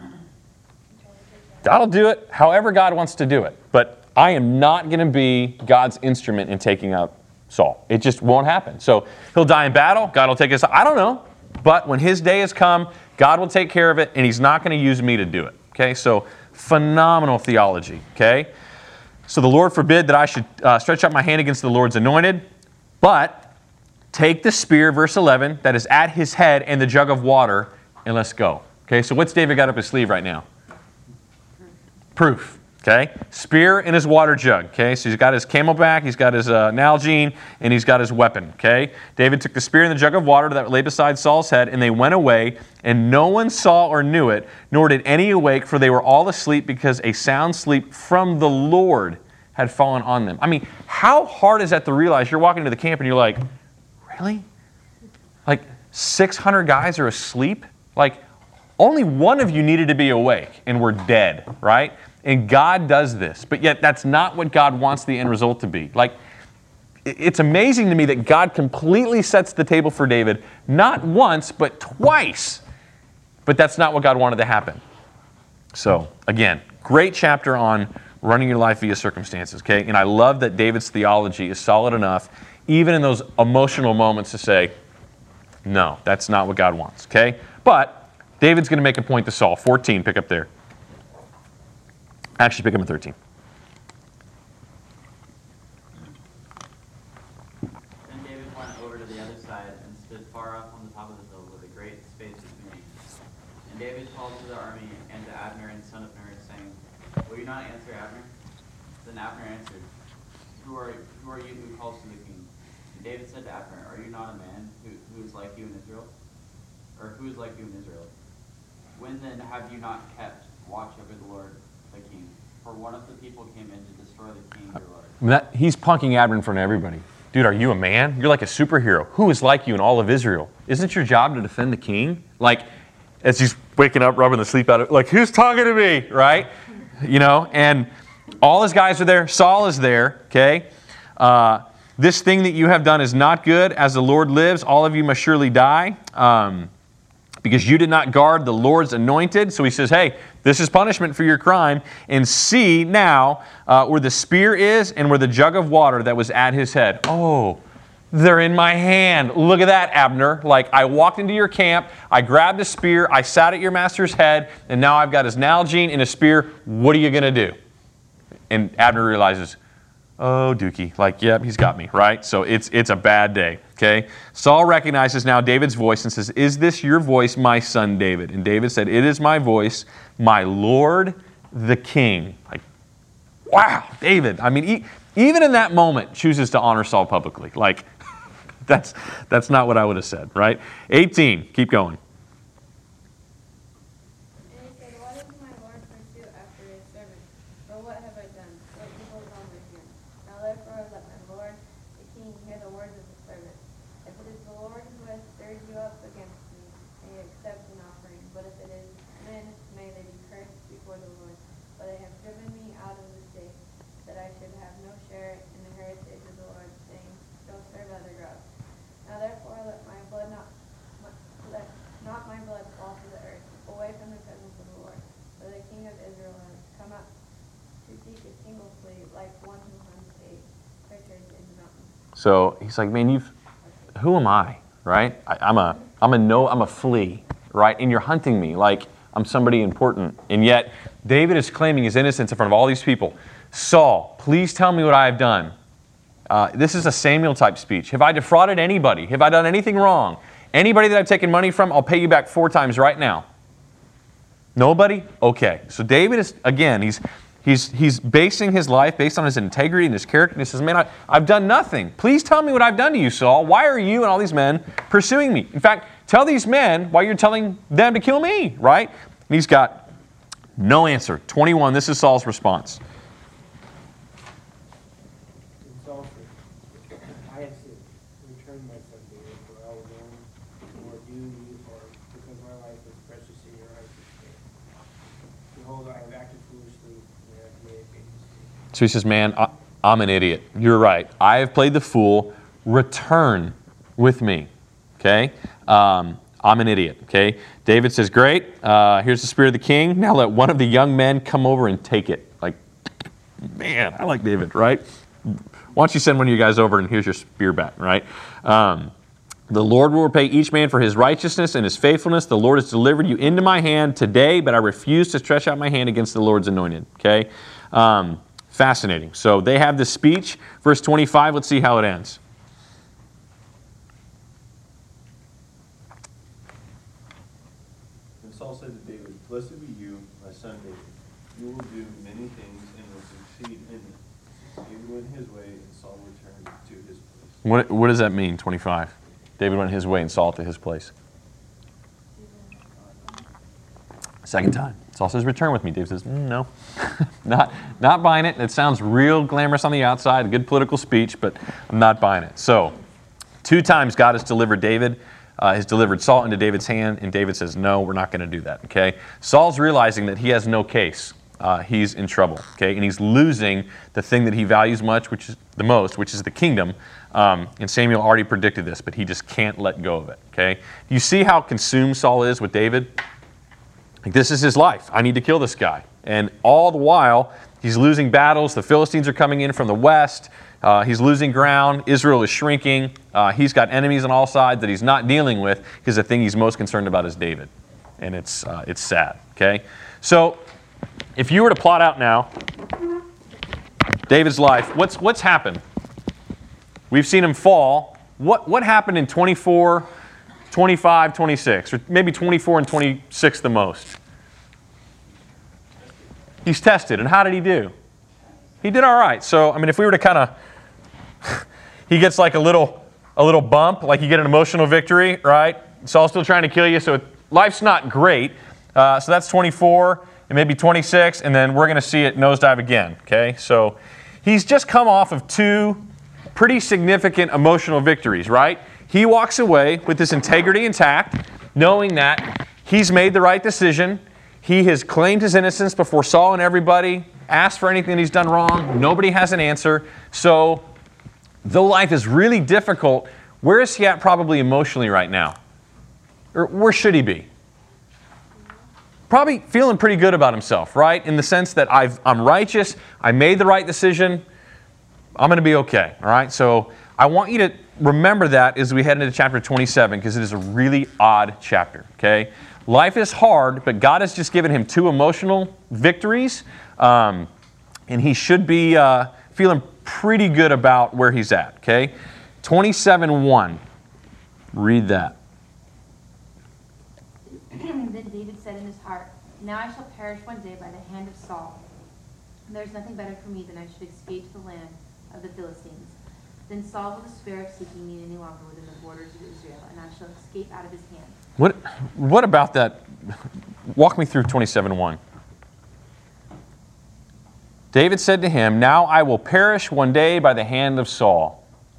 God will do it however God wants to do it. But I am not going to be God's instrument in taking out Saul. It just won't happen. So he'll die in battle. God will take us. I don't know. But when his day has come, God will take care of it, and he's not going to use me to do it. Okay, so phenomenal theology. Okay, so the Lord forbid that I should stretch out my hand against the Lord's anointed, but take the spear, verse 11, that is at his head and the jug of water, and let's go. Okay, so what's David got up his sleeve right now? Proof. Okay, spear in his water jug. Okay, so he's got his camelback, he's got his Nalgene, and he's got his weapon. Okay, David took the spear and the jug of water that lay beside Saul's head, and they went away, and no one saw or knew it, nor did any awake, for they were all asleep, because a sound sleep from the Lord had fallen on them. I mean, how hard is that to realize? You're walking to the camp and you're like, really? Like 600 guys are asleep? Like only one of you needed to be awake, and we're dead, right? And God does this, but yet that's not what God wants the end result to be. Like, it's amazing to me that God completely sets the table for David, not once, but twice. But that's not what God wanted to happen. So, again, great chapter on running your life via circumstances, okay? And I love that David's theology is solid enough, even in those emotional moments, to say, no, that's not what God wants, okay? But David's going to make a point to Saul. 14, pick up there. Actually, pick up at 13. Then David went over to the other side and stood far off on the top of the hill with a great space between. And David called to the army and to Abner and son of Ner, saying, Will you not answer, Abner? Then Abner answered, Who are you who calls to the king? And David said to Abner, Are you not a man who is like you in Israel? Or who is like you in Israel? When then have you not kept watch over the Lord the king? For one of the people came in to destroy the king, your Lord. He's punking Abner in front of everybody. Dude, are you a man? You're like a superhero. Who is like you in all of Israel? Isn't it your job to defend the king? Like, as he's waking up, rubbing the sleep out of it, like, who's talking to me, right? You know, and all his guys are there. Saul is there, okay? This thing that you have done is not good. As the Lord lives, all of you must surely die. Because you did not guard the Lord's anointed. So he says, hey, this is punishment for your crime. And see now where the spear is and where the jug of water that was at his head. Oh, they're in my hand. Look at that, Abner. Like, I walked into your camp, I grabbed a spear, I sat at your master's head, and now I've got his Nalgene and a spear. What are you going to do? And Abner realizes, oh, Dookie, like, yep, he's got me, right? So it's a bad day, okay? Saul recognizes now David's voice and says, is this your voice, my son David? And David said, it is my voice, my Lord the king. Like, wow, David. I mean, even in that moment, chooses to honor Saul publicly. Like, that's not what I would have said, right? 18, keep going. And he said, Why does my Lord pursue after his servant? For what have I done? What evil is on my hand? Now therefore let my Lord the king hear the words of the servant. If it is the Lord who has stirred you up against me, may you accept an offering. But if it is men, may they be cursed before the Lord. For they have driven me out of the state, that I should have no share in the heritage of the Lord, saying, Go serve other gods. Now therefore let my blood not my blood fall to the earth, away from the presence of the Lord. For the king of Israel has come up to seek a single flea, like one who hunts a partridge in the mountains. So he's like, man, who am I, right? I'm a flea, right? And you're hunting me like I'm somebody important. And yet David is claiming his innocence in front of all these people. Saul, please tell me what I have done. This is a Samuel type speech. Have I defrauded anybody? Have I done anything wrong? Anybody that I've taken money from, I'll pay you back 4 times right now. Nobody? Okay. So David is, again, he's basing his life based on his integrity and his character. And he says, man, I've done nothing. Please tell me what I've done to you, Saul. Why are you and all these men pursuing me? In fact, tell these men why you're telling them to kill me, right? And he's got no answer. 21, this is Saul's response. And Saul said, I have sinned. Return my son David, for I will know more do you, or because my life is precious in your eyes this day. Behold, I have acted foolishly, and I have made a great mistake. So he says, man, I'm an idiot. You're right. I have played the fool. Return with me. Okay? I'm an idiot. Okay? David says, great. Here's the spear of the king. Now let one of the young men come over and take it. Like, man, I like David, right? Why don't you send one of you guys over and here's your spear back, right? The Lord will repay each man for his righteousness and his faithfulness. The Lord has delivered you into my hand today, but I refuse to stretch out my hand against the Lord's anointed. Okay? Fascinating. So they have this speech. Verse 25, let's see how it ends. And Saul said to David, Blessed be you, my son David. You will do many things and will succeed in them. David went his way, and Saul returned to his place. What does that mean, 25? David went his way and Saul to his place. Second time. Saul says, return with me. David says, no. not buying it. It sounds real glamorous on the outside, a good political speech, but I'm not buying it. So, 2 times God has delivered Saul into David's hand, and David says, no, we're not going to do that, okay? Saul's realizing that he has no case. He's in trouble, okay? And he's losing the thing that he values which is the kingdom. And Samuel already predicted this, but he just can't let go of it, okay? You see how consumed Saul is with David? Like, this is his life. I need to kill this guy. And all the while, he's losing battles. The Philistines are coming in from the west. He's losing ground. Israel is shrinking. He's got enemies on all sides that he's not dealing with because the thing he's most concerned about is David. And it's sad, okay? So if you were to plot out now David's life, what's happened? We've seen him fall. What happened in 24, 25, 26, or maybe 24 and 26 the most? He's tested. And how did he do? He did all right. So, I mean, if we were to kind of, he gets like a little bump, like you get an emotional victory, right? Saul's still trying to kill you, so life's not great. So that's 24 and maybe 26, and then we're going to see it nosedive again, okay? So he's just come off of two pretty significant emotional victories, right? He walks away with his integrity intact, knowing that he's made the right decision. He has claimed his innocence before Saul and everybody, asked for anything that he's done wrong. Nobody has an answer. So though life is really difficult, where is he at probably emotionally right now? Or where should he be? Probably feeling pretty good about himself, right? In the sense that I'm righteous, I made the right decision, I'm going to be okay, all right? So I want you to remember that as we head into chapter 27, because it is a really odd chapter, okay? Life is hard, but God has just given him two emotional victories, and he should be feeling pretty good about where he's at, okay? 27:1. Read that. Then David said in his heart, "Now I shall perish one day by the hand of Saul. There is nothing better for me than I should escape to the land of the Philistines. Then Saul will despair of seeking me any longer within the borders of Israel, and I shall escape out of his hand." What about that? Walk me through 27:1. David said to him, "Now I will perish one day by the hand of Saul."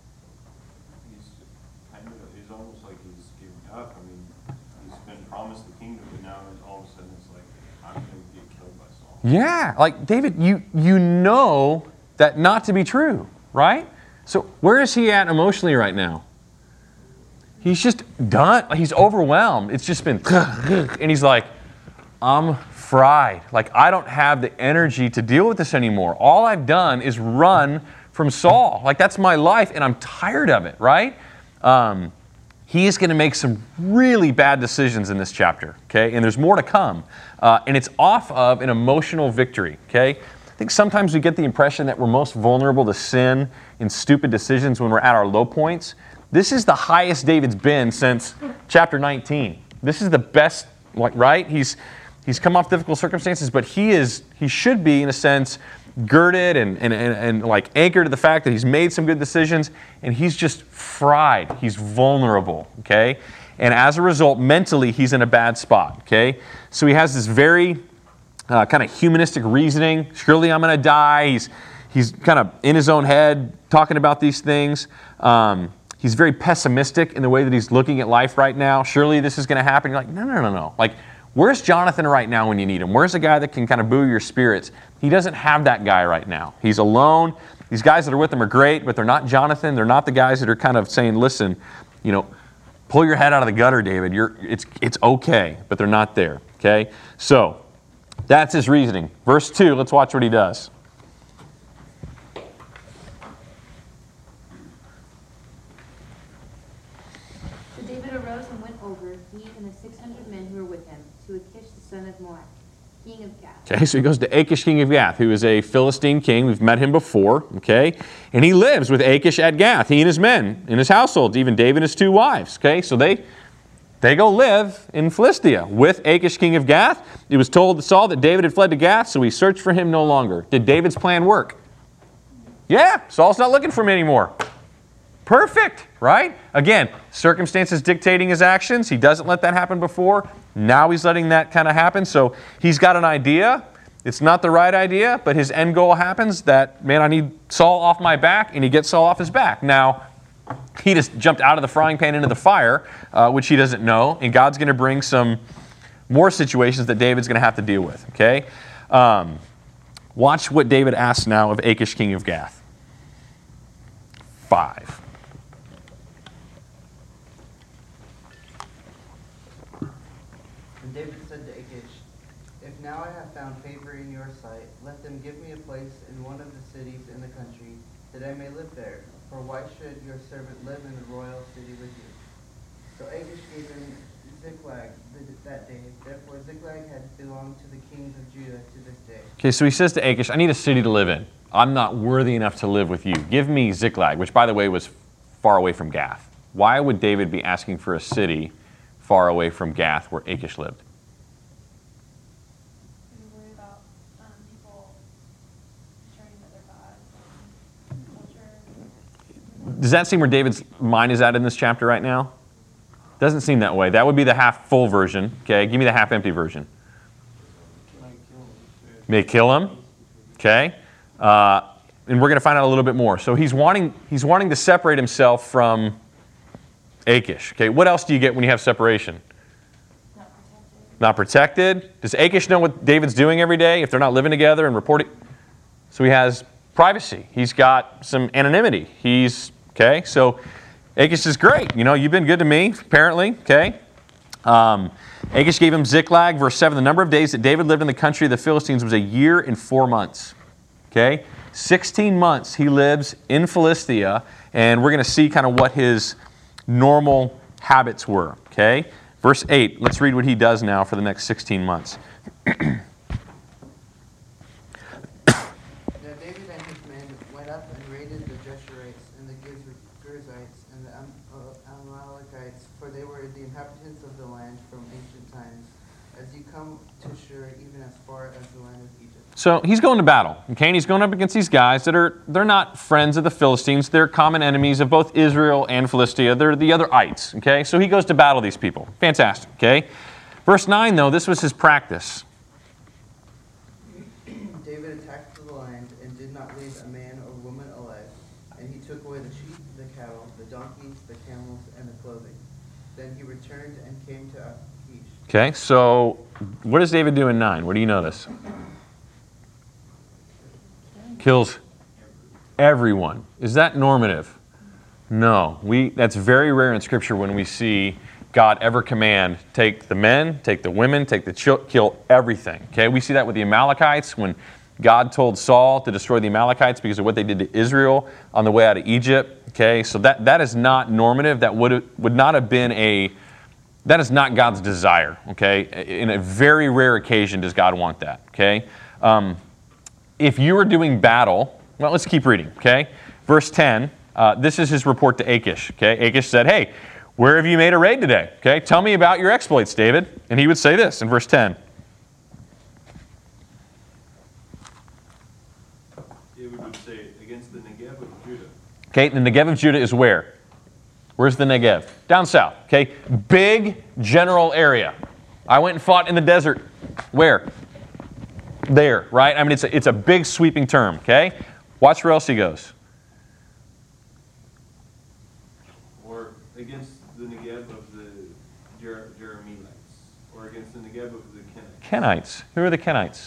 He's almost like he's giving up. I mean, he's been promised the kingdom, but now all of a sudden it's like, I'm going to get killed by Saul. Yeah, like David, you know that not to be true, right? So where is he at emotionally right now? He's just done. He's overwhelmed. It's just been, and he's like, I'm fried. Like, I don't have the energy to deal with this anymore. All I've done is run from Saul. Like, that's my life, and I'm tired of it, right? He is going to make some really bad decisions in this chapter, okay? And there's more to come. And it's off of an emotional victory, okay? I think sometimes we get the impression that we're most vulnerable to sin and stupid decisions when we're at our low points. This is the highest David's been since chapter 19. This is the best, right? He's come off difficult circumstances, but he should be, in a sense, girded and like anchored to the fact that he's made some good decisions, and he's just fried. He's vulnerable, okay? And as a result, mentally, he's in a bad spot, okay? So he has this very kind of humanistic reasoning. Surely I'm going to die. He's kind of in his own head talking about these things. He's very pessimistic in the way that he's looking at life right now. Surely this is going to happen. You're like, no. Like, where's Jonathan right now when you need him? Where's the guy that can kind of buoy your spirits? He doesn't have that guy right now. He's alone. These guys that are with him are great, but they're not Jonathan. They're not the guys that are kind of saying, listen, pull your head out of the gutter, David. It's okay, but they're not there, okay? So that's his reasoning. Verse 2, let's watch what he does. So David arose and went over, he and the 600 men who were with him, to Achish the son of Maoch, king of Gath. Okay, so he goes to Achish, king of Gath, who is a Philistine king. We've met him before, okay? And he lives with Achish at Gath, he and his men, in his household, even David and his two wives, okay? So they go live in Philistia with Achish, king of Gath. It was told to Saul that David had fled to Gath, so he searched for him no longer. Did David's plan work? Yeah, Saul's not looking for him anymore. Perfect, right? Again, circumstances dictating his actions. He doesn't let that happen before. Now he's letting that kind of happen. So he's got an idea. It's not the right idea, but his end goal happens that, man, I need Saul off my back, and he gets Saul off his back. Now, he just jumped out of the frying pan into the fire, which he doesn't know, and God's going to bring some more situations that David's going to have to deal with, okay? Watch what David asks now of Achish, king of Gath. 5. And David said to Achish, "If now I have found favor in your sight, let them give me a place in one of the cities in the country, that I may live there. For why should your servant live in the royal city with you? So Achish gave him Ziklag that day. Therefore Ziklag had belonged to the kings of Judah to this day. Okay, so he says to Achish, I need a city to live in. I'm not worthy enough to live with you. Give me Ziklag, which, by the way, was far away from Gath. Why would David be asking for a city far away from Gath where Achish lived? We worry about people turning to their gods and culture. Does that seem where David's mind is at in this chapter right now? Doesn't seem that way. That would be the half-full version. Okay, give me the half-empty version. May kill him. Okay, and we're going to find out a little bit more. So he's wanting to separate himself from Achish. Okay, what else do you get when you have separation? Not protected. Does Achish know what David's doing every day if they're not living together and reporting? So he has privacy. He's got some anonymity. Okay. So Achish is great. You've been good to me, apparently. Okay. Achish gave him Ziklag, verse 7. The number of days that David lived in the country of the Philistines was 1 year and 4 months. Okay. 16 months he lives in Philistia, and we're going to see kind of what his normal habits were. Okay. Verse 8. Let's read what he does now for the next 16 months. David and his men went up and raided the Jeshurites and the Girzites and the Amalekites, for they were the inhabitants of the land from ancient times, as you come to Shur, even as far as the land of Egypt. So he's going to battle, okay? And he's going up against these guys they're not friends of the Philistines. They're common enemies of both Israel and Philistia. They're the other ites, okay? So he goes to battle these people. Fantastic, okay? Verse 9, though, this was his practice. David attacked the land and did not leave a man or woman alive, and he took away the sheep, the cattle, the donkeys, the camels, and the clothing. Then he returned and came to Achish. Okay, so what does David do in 9? What do you notice? Kills everyone. Is that normative? No. That's very rare in Scripture when we see God ever command, take the men, take the women, take the children, kill everything. Okay, we see that with the Amalekites when God told Saul to destroy the Amalekites because of what they did to Israel on the way out of Egypt. Okay, so that is not normative. That would not have been that is not God's desire. Okay, in a very rare occasion does God want that. Okay, if you were doing battle, well, let's keep reading. Okay, verse 10. This is his report to Achish. Okay, Achish said, "Hey, where have you made a raid today? Okay, tell me about your exploits, David." And he would say this in verse 10. David would say, against the Negev of Judah. Okay, the Negev of Judah is where? Where's the Negev? Down south. Okay, big general area. I went and fought in the desert. Where? There, right? I mean, it's a big sweeping term. Okay, watch where else he goes. Or against the Negev of the Jeremites. Or against the Negev of the Kenites. Kenites. Who are the Kenites?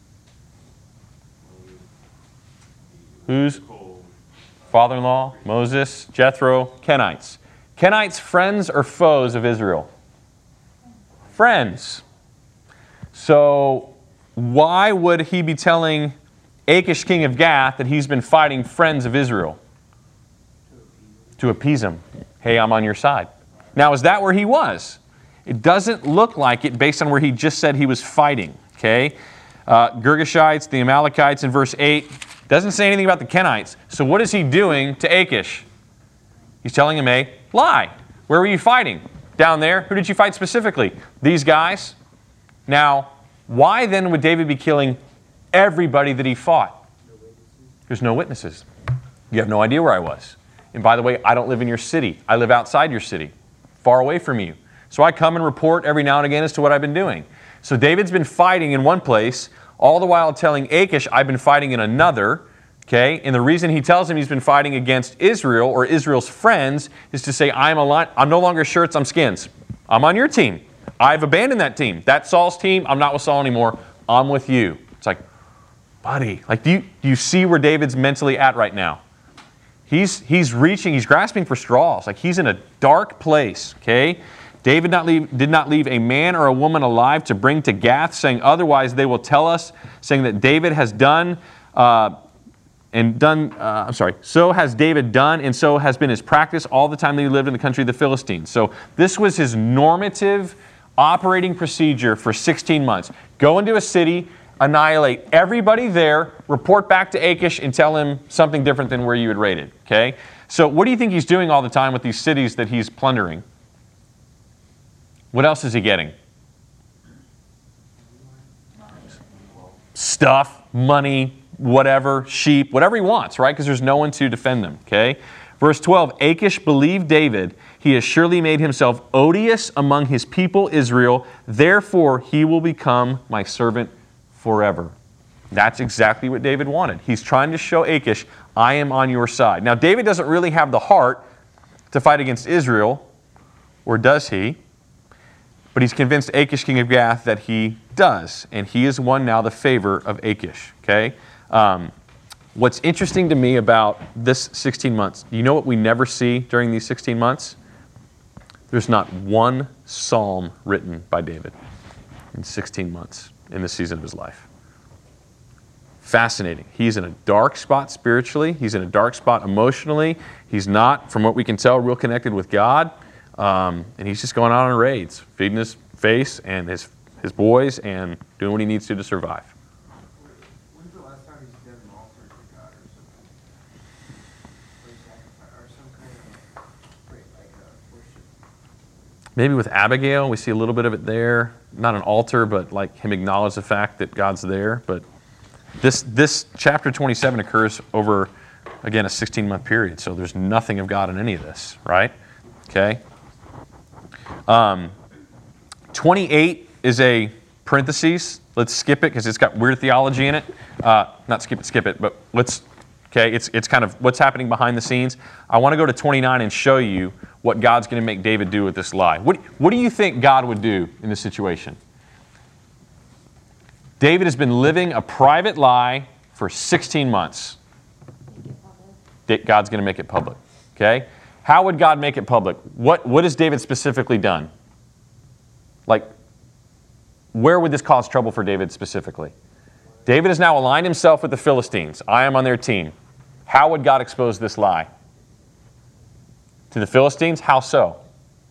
Who's? Father-in-law, Moses, Jethro, Kenites. Kenites, friends or foes of Israel? Friends. So why would he be telling Achish, king of Gath, that he's been fighting friends of Israel? To appease him. Hey, I'm on your side. Now, is that where he was? It doesn't look like it based on where he just said he was fighting. Okay? Girgashites, the Amalekites in verse 8. Doesn't say anything about the Kenites. So what is he doing to Achish? He's telling him a lie. Where were you fighting? Down there. Who did you fight specifically? These guys. Now, why then would David be killing everybody that he fought? There's no witnesses. You have no idea where I was. And by the way, I don't live in your city. I live outside your city, far away from you. So I come and report every now and again as to what I've been doing. So David's been fighting in one place, all the while telling Achish, I've been fighting in another. Okay? And the reason he tells him he's been fighting against Israel or Israel's friends is to say, I'm no longer shirts, I'm skins. I'm on your team. I've abandoned that team. That's Saul's team. I'm not with Saul anymore. I'm with you. It's like, buddy, like do you see where David's mentally at right now? He's grasping for straws. Like he's in a dark place. Okay? David did not leave a man or a woman alive to bring to Gath, saying otherwise they will tell us, saying that David has done So has David done, and so has been his practice all the time that he lived in the country of the Philistines. So this was his normative operating procedure for 16 months. Go into a city, annihilate everybody there, report back to Achish, and tell him something different than where you had raided. Okay? So what do you think he's doing all the time with these cities that he's plundering? What else is he getting? Stuff, money, whatever, sheep, whatever he wants, right? Because there's no one to defend them, okay? Verse 12, Achish believed David. He has surely made himself odious among his people Israel. Therefore, he will become my servant forever. That's exactly what David wanted. He's trying to show Achish, I am on your side. Now, David doesn't really have the heart to fight against Israel, or does he? But he's convinced Achish, king of Gath, that he does. And he has won now the favor of Achish, okay? What's interesting to me about this 16 months, you know what we never see during these 16 months? There's not one psalm written by David in 16 months in the season of his life. Fascinating. He's in a dark spot spiritually. He's in a dark spot emotionally. He's not, from what we can tell, real connected with God. And he's just going out on raids, feeding his face and his boys and doing what he needs to survive. When's the last time he's done an altar to God or something? Or sacrifice, or some kind of worship? Maybe with Abigail, we see a little bit of it there. Not an altar, but like him acknowledge the fact that God's there. But this chapter 27 occurs over, again, a 16-month period. So there's nothing of God in any of this, right? Okay. 28 is a parentheses. Let's skip it because it's got weird theology in it. Not skip it, but it's kind of what's happening behind the scenes. I want to go to 29 and show you what God's going to make David do with this lie. What do you think God would do in this situation? David has been living a private lie for 16 months. God's going to make it public. Okay? How would God make it public? What has David specifically done? Like, where would this cause trouble for David specifically? David has now aligned himself with the Philistines. I am on their team. How would God expose this lie? To the Philistines? How so?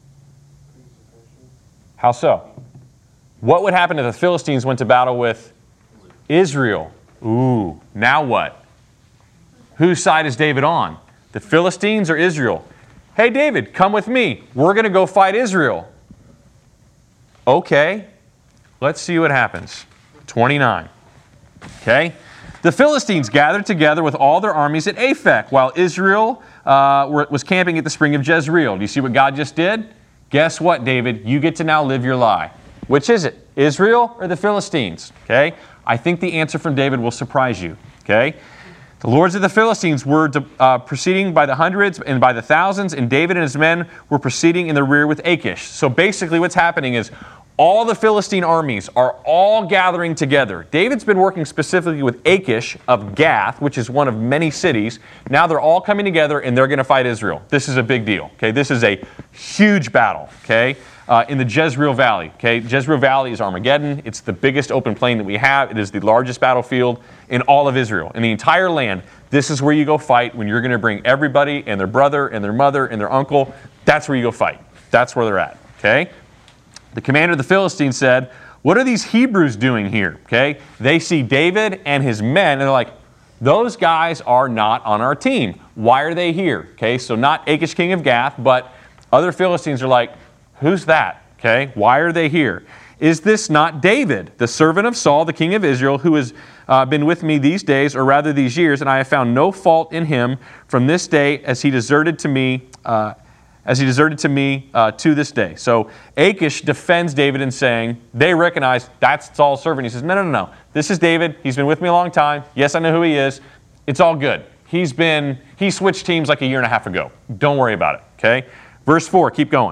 How so? What would happen if the Philistines went to battle with Israel? Ooh, now what? Whose side is David on? The Philistines or Israel? Hey, David, come with me. We're going to go fight Israel. Okay, let's see what happens. 29. Okay, the Philistines gathered together with all their armies at Aphek, while Israel was camping at the spring of Jezreel. Do you see what God just did? Guess what, David? You get to now live your lie. Which is it? Israel or the Philistines? Okay, I think the answer from David will surprise you. Okay. The lords of the Philistines were proceeding by the hundreds and by the thousands, and David and his men were proceeding in the rear with Achish. So basically what's happening is all the Philistine armies are all gathering together. David's been working specifically with Achish of Gath, which is one of many cities. Now they're all coming together and they're going to fight Israel. This is a big deal. Okay, this is a huge battle. Okay. In the Jezreel Valley. Okay, Jezreel Valley is Armageddon. It's the biggest open plain that we have. It is the largest battlefield in all of Israel. In the entire land, this is where you go fight when you're going to bring everybody and their brother and their mother and their uncle. That's where you go fight. That's where they're at. Okay? The commander of the Philistines said, what are these Hebrews doing here? Okay? They see David and his men, and they're like, those guys are not on our team. Why are they here? Okay, so not Achish, king of Gath, but other Philistines are like, who's that? Okay, why are they here? Is this not David, the servant of Saul, the king of Israel, who has been with me these days, or rather these years, and I have found no fault in him from this day as he deserted to me to this day. So Achish defends David in saying, they recognize that's Saul's servant. He says, no. This is David. He's been with me a long time. Yes, I know who he is. It's all good. He switched teams like a year and a half ago. Don't worry about it. Okay? Verse 4, keep going.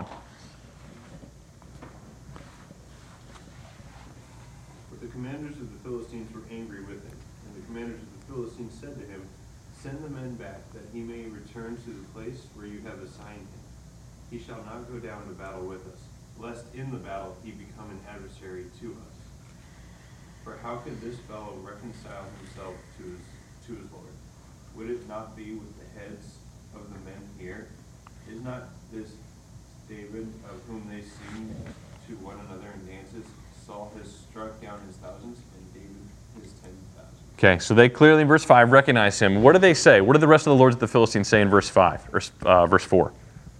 But the commanders of the Philistines were angry with him, and the commanders of the Philistines said to him, send the men back, that he may return to the place where you have assigned him. He shall not go down to battle with us, lest in the battle he become an adversary to us. For how could this fellow reconcile himself to his Lord? would it not be with the heads of the men here? Is not this David, of whom they sing to one another in dances? Saul has struck down his thousands, and David his 10,000. Okay, so they clearly in verse 5 recognize him. What do they say? What do the rest of the lords of the Philistines say in verse 5 or verse 4?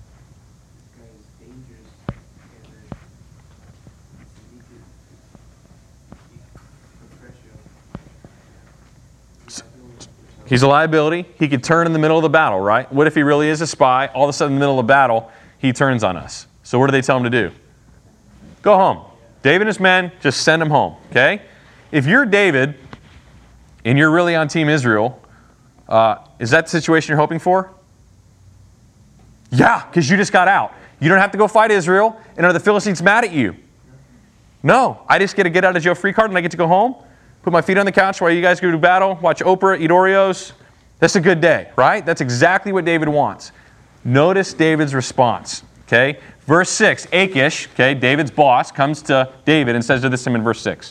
He's a liability. He could turn in the middle of the battle, right? What if he really is a spy? All of a sudden, in the middle of the battle, he turns on us. So what do they tell him to do? Go home. David and his men, just send him home, okay? If you're David and you're really on Team Israel, is that the situation you're hoping for? Yeah, because you just got out. You don't have to go fight Israel, and are the Philistines mad at you? No, I just get a get out of jail free card and I get to go home, put my feet on the couch while you guys go to battle, watch Oprah, eat Oreos. That's a good day, right? That's exactly what David wants. Notice David's response, okay? Verse 6, Achish, okay, David's boss, comes to David and says to him in verse 6.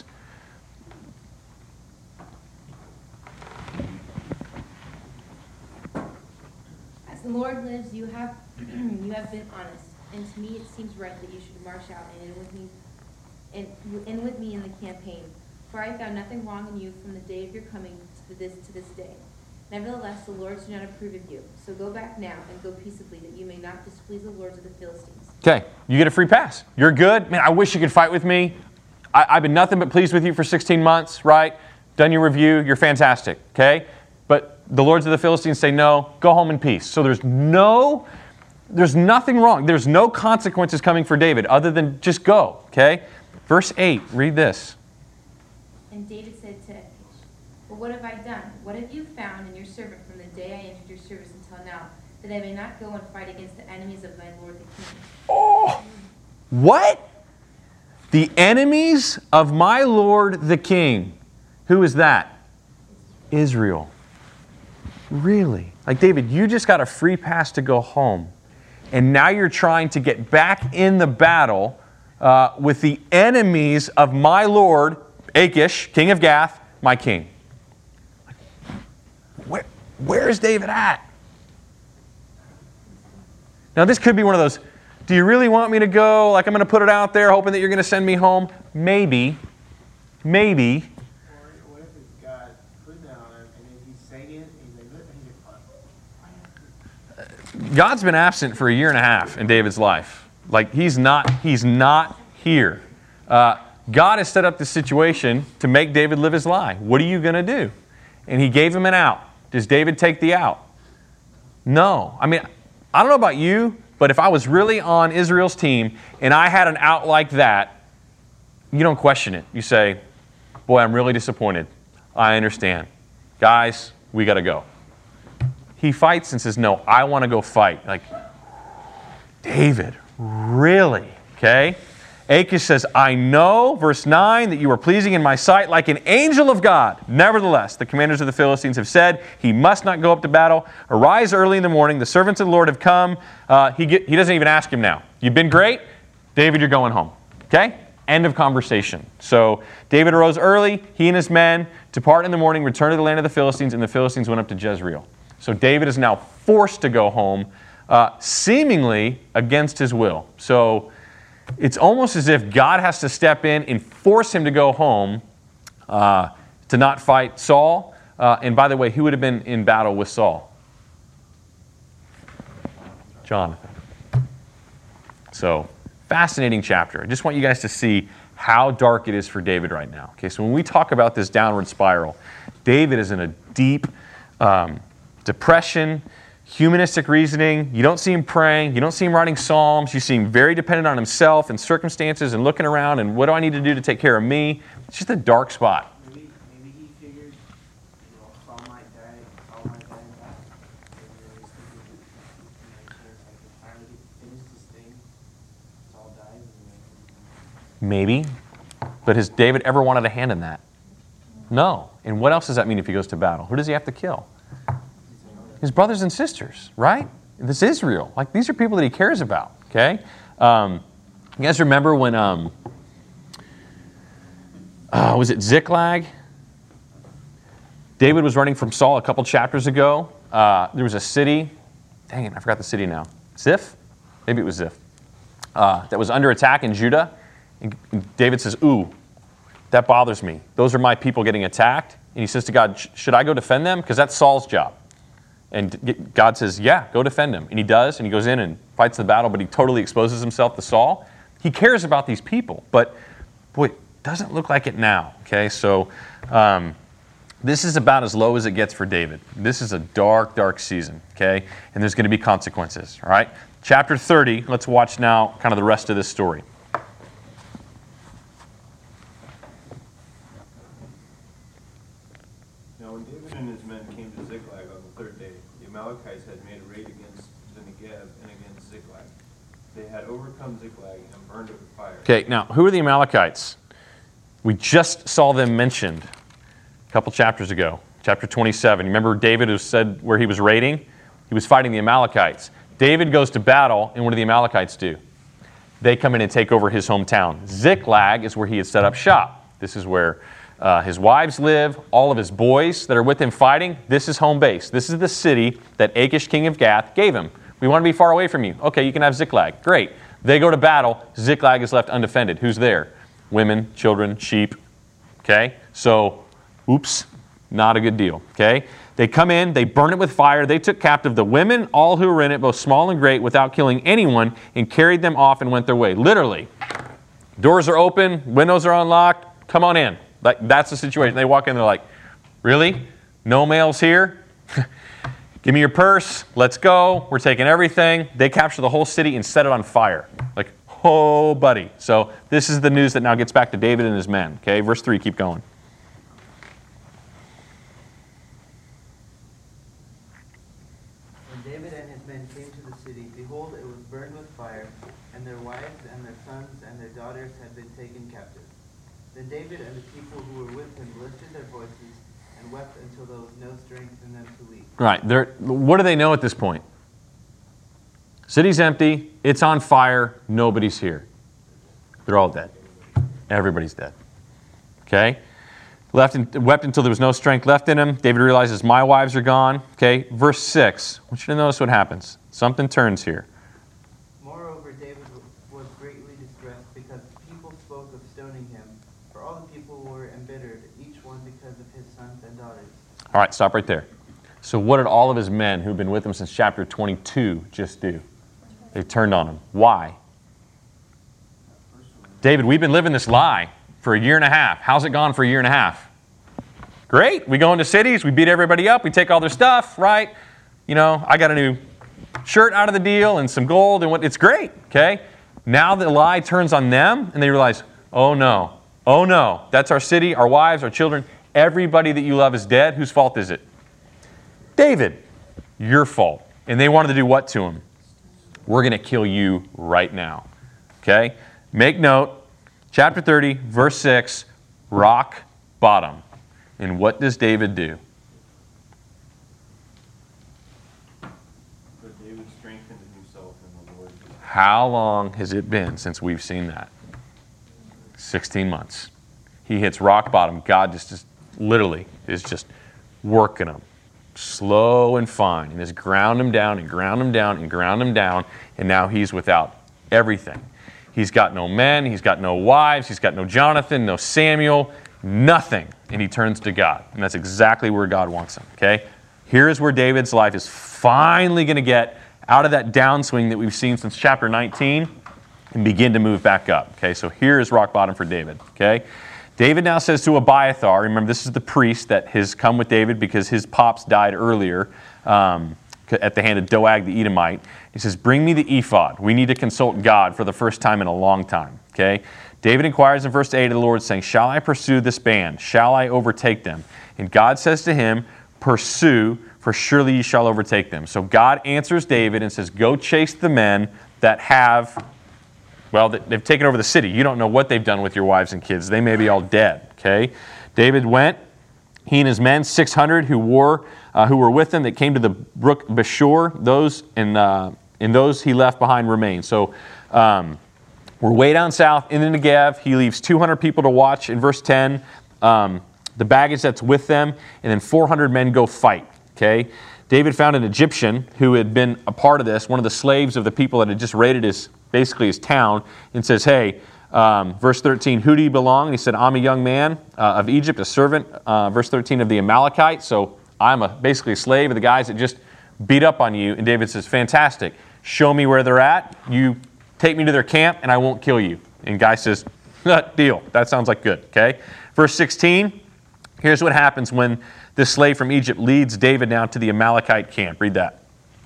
As the Lord lives, you have been honest, and to me it seems right that you should march out and in with me in the campaign. For I found nothing wrong in you from the day of your coming to this day. Nevertheless, the Lords do not approve of you. So go back now and go peaceably, that you may not displease the lords of the Philistines. Okay, you get a free pass. You're good. Man, I wish you could fight with me. I've been nothing but pleased with you for 16 months, right? Done your review. You're fantastic, okay? But the lords of the Philistines say, no, go home in peace. So there's nothing wrong. There's no consequences coming for David other than just go, okay? Verse 8, read this. And David said to Achish, "But what have I done? What have you found in your servant from the day I entered your service until now, that I may not go and fight against the enemies of my lord the king?" Oh, what? The enemies of my lord the king. Who is that? Israel. Really? Like, David, you just got a free pass to go home, and now you're trying to get back in the battle with the enemies of my lord Achish, king of Gath, my king. Where's David at? Now, this could be one of those, do you really want me to go? Like, I'm going to put it out there hoping that you're going to send me home? Maybe. Maybe. Or what if it's God putting that on him, and then he's saying it, and he's like, look, he's like, God's been absent for 1.5 years in David's life. Like, he's not here. God has set up this situation to make David live his lie. What are you going to do? And he gave him an out. Does David take the out? No. I mean, I don't know about you, but if I was really on Israel's team and I had an out like that, you don't question it. You say, boy, I'm really disappointed. I understand. Guys, we got to go. He fights and says, no, I want to go fight. Like, David, really? Okay? Achish says, I know, verse 9, that you are pleasing in my sight like an angel of God. Nevertheless, the commanders of the Philistines have said, he must not go up to battle. Arise early in the morning. The servants of the Lord have come. He doesn't even ask him now. You've been great. David, you're going home. Okay? End of conversation. So David arose early, he and his men, depart in the morning, return to the land of the Philistines, and the Philistines went up to Jezreel. So David is now forced to go home, seemingly against his will. So it's almost as if God has to step in and force him to go home to not fight Saul. And by the way, who would have been in battle with Saul? Jonathan. So, fascinating chapter. I just want you guys to see how dark it is for David right now. Okay, so when we talk about this downward spiral, David is in a deep depression, humanistic reasoning. You don't see him praying. You don't see him writing psalms. You see him very dependent on himself and circumstances and looking around and what do I need to do to take care of me? It's just a dark spot. maybe he figured, Saul might die in battle. And he's thinking, it's like, finally finish this thing, Saul dies, and Maybe. But has David ever wanted a hand in that? No. And what else does that mean if he goes to battle? Who does he have to kill? His brothers and sisters, right? This is Israel. Like, these are people that he cares about, okay? You guys remember when, was it Ziklag? David was running from Saul a couple chapters ago. There was a city, dang it, I forgot the city now. Ziph? Maybe it was Ziph. That was under attack in Judah. And David says, ooh, that bothers me. Those are my people getting attacked. And he says to God, should I go defend them? Because that's Saul's job. And God says, yeah, go defend him. And he does, and he goes in and fights the battle, but he totally exposes himself to Saul. He cares about these people, but boy, it doesn't look like it now. Okay, so this is about as low as it gets for David. This is a dark, dark season, okay? And there's going to be consequences, all right? Chapter 30, let's watch now kind of the rest of this story. Now when David and his men came to Ziklag on the third day, the Amalekites had made a raid against the Negev and against Ziklag. They had overcome Ziklag and burned it with fire. Okay, now, who are the Amalekites? We just saw them mentioned a couple chapters ago, chapter 27. You remember David who said where he was raiding? He was fighting the Amalekites. David goes to battle, and what do the Amalekites do? They come in and take over his hometown. Ziklag is where he had set up shop. This is where his wives live, all of his boys that are with him fighting. This is home base. This is the city that Achish, king of Gath, gave him. We want to be far away from you. Okay, you can have Ziklag. Great. They go to battle. Ziklag is left undefended. Who's there? Women, children, sheep. Okay? So, oops, not a good deal. Okay? They come in, they burn it with fire. They took captive the women, all who were in it, both small and great, without killing anyone, and carried them off and went their way. Literally. Doors are open, windows are unlocked. Come on in. That's the situation. They walk in, they're like, really? No males here? Give me your purse. Let's go. We're taking everything. They capture the whole city and set it on fire. Like, oh, buddy. So this is the news that now gets back to David and his men. Okay, verse 3, keep going. When David and his men came to the city, behold, it was burned with fire, and their wives and their sons and their daughters had been taken captive. Then David and the people who were with him lifted their voices and wept until there was no strength in them to weep. Right. What do they know at this point? City's empty. It's on fire. Nobody's here. They're all dead. Everybody's dead. Okay? Wept until there was no strength left in him. David realizes, my wives are gone. Okay? Verse 6. I want you to notice what happens. Something turns here. Moreover, David was greatly distressed because people spoke of stoning him. For all the people were embittered, each one because of his sons and daughters. All right, stop right there. So what did all of his men who've been with him since chapter 22 just do? They turned on him. Why? David, we've been living this lie for a year and a half. How's it gone for a year and a half? Great. We go into cities, we beat everybody up, we take all their stuff, right? You know, I got a new shirt out of the deal and some gold, and it's great, okay? Now the lie turns on them, and they realize, oh no, that's our city, our wives, our children. Everybody that you love is dead. Whose fault is it? David, your fault. And they wanted to do what to him? We're going to kill you right now. Okay? Make note, chapter 30, verse 6, rock bottom. And what does David do? But David strengthened himself in the Lord. How long has it been since we've seen that? 16 months. He hits rock bottom. God just literally is just working him. Slow and fine. And just ground him down and ground him down and ground him down. And now he's without everything. He's got no men. He's got no wives. He's got no Jonathan, no Samuel, nothing. And he turns to God. And that's exactly where God wants him. Okay? Here is where David's life is finally going to get out of that downswing that we've seen since chapter 19 and begin to move back up. Okay? So here is rock bottom for David. Okay? David now says to Abiathar, remember this is the priest that has come with David because his pops died earlier at the hand of Doeg the Edomite. He says, bring me the ephod. We need to consult God for the first time in a long time. Okay? David inquires in verse 8 of the Lord, saying, shall I pursue this band? Shall I overtake them? And God says to him, pursue, for surely you shall overtake them. So God answers David and says, go chase the men that have... well, they've taken over the city. You don't know what they've done with your wives and kids. They may be all dead, okay? David went, he and his men, 600 who were with him, that came to the brook Beshor. Those and those he left behind remain. So we're way down south in the Negev. He leaves 200 people to watch in verse 10. the baggage that's with them, and then 400 men go fight. Okay? David found an Egyptian who had been a part of this, one of the slaves of the people that had just raided his town, and says, hey, verse 13, who do you belong? And he said, I'm a young man of Egypt, a servant, verse 13, of the Amalekites. So I'm basically a slave of the guys that just beat up on you. And David says, fantastic. Show me where they're at. You take me to their camp, and I won't kill you. And guy says, deal. That sounds like good. Okay. Verse 16, here's what happens when this slave from Egypt leads David down to the Amalekite camp. Read that.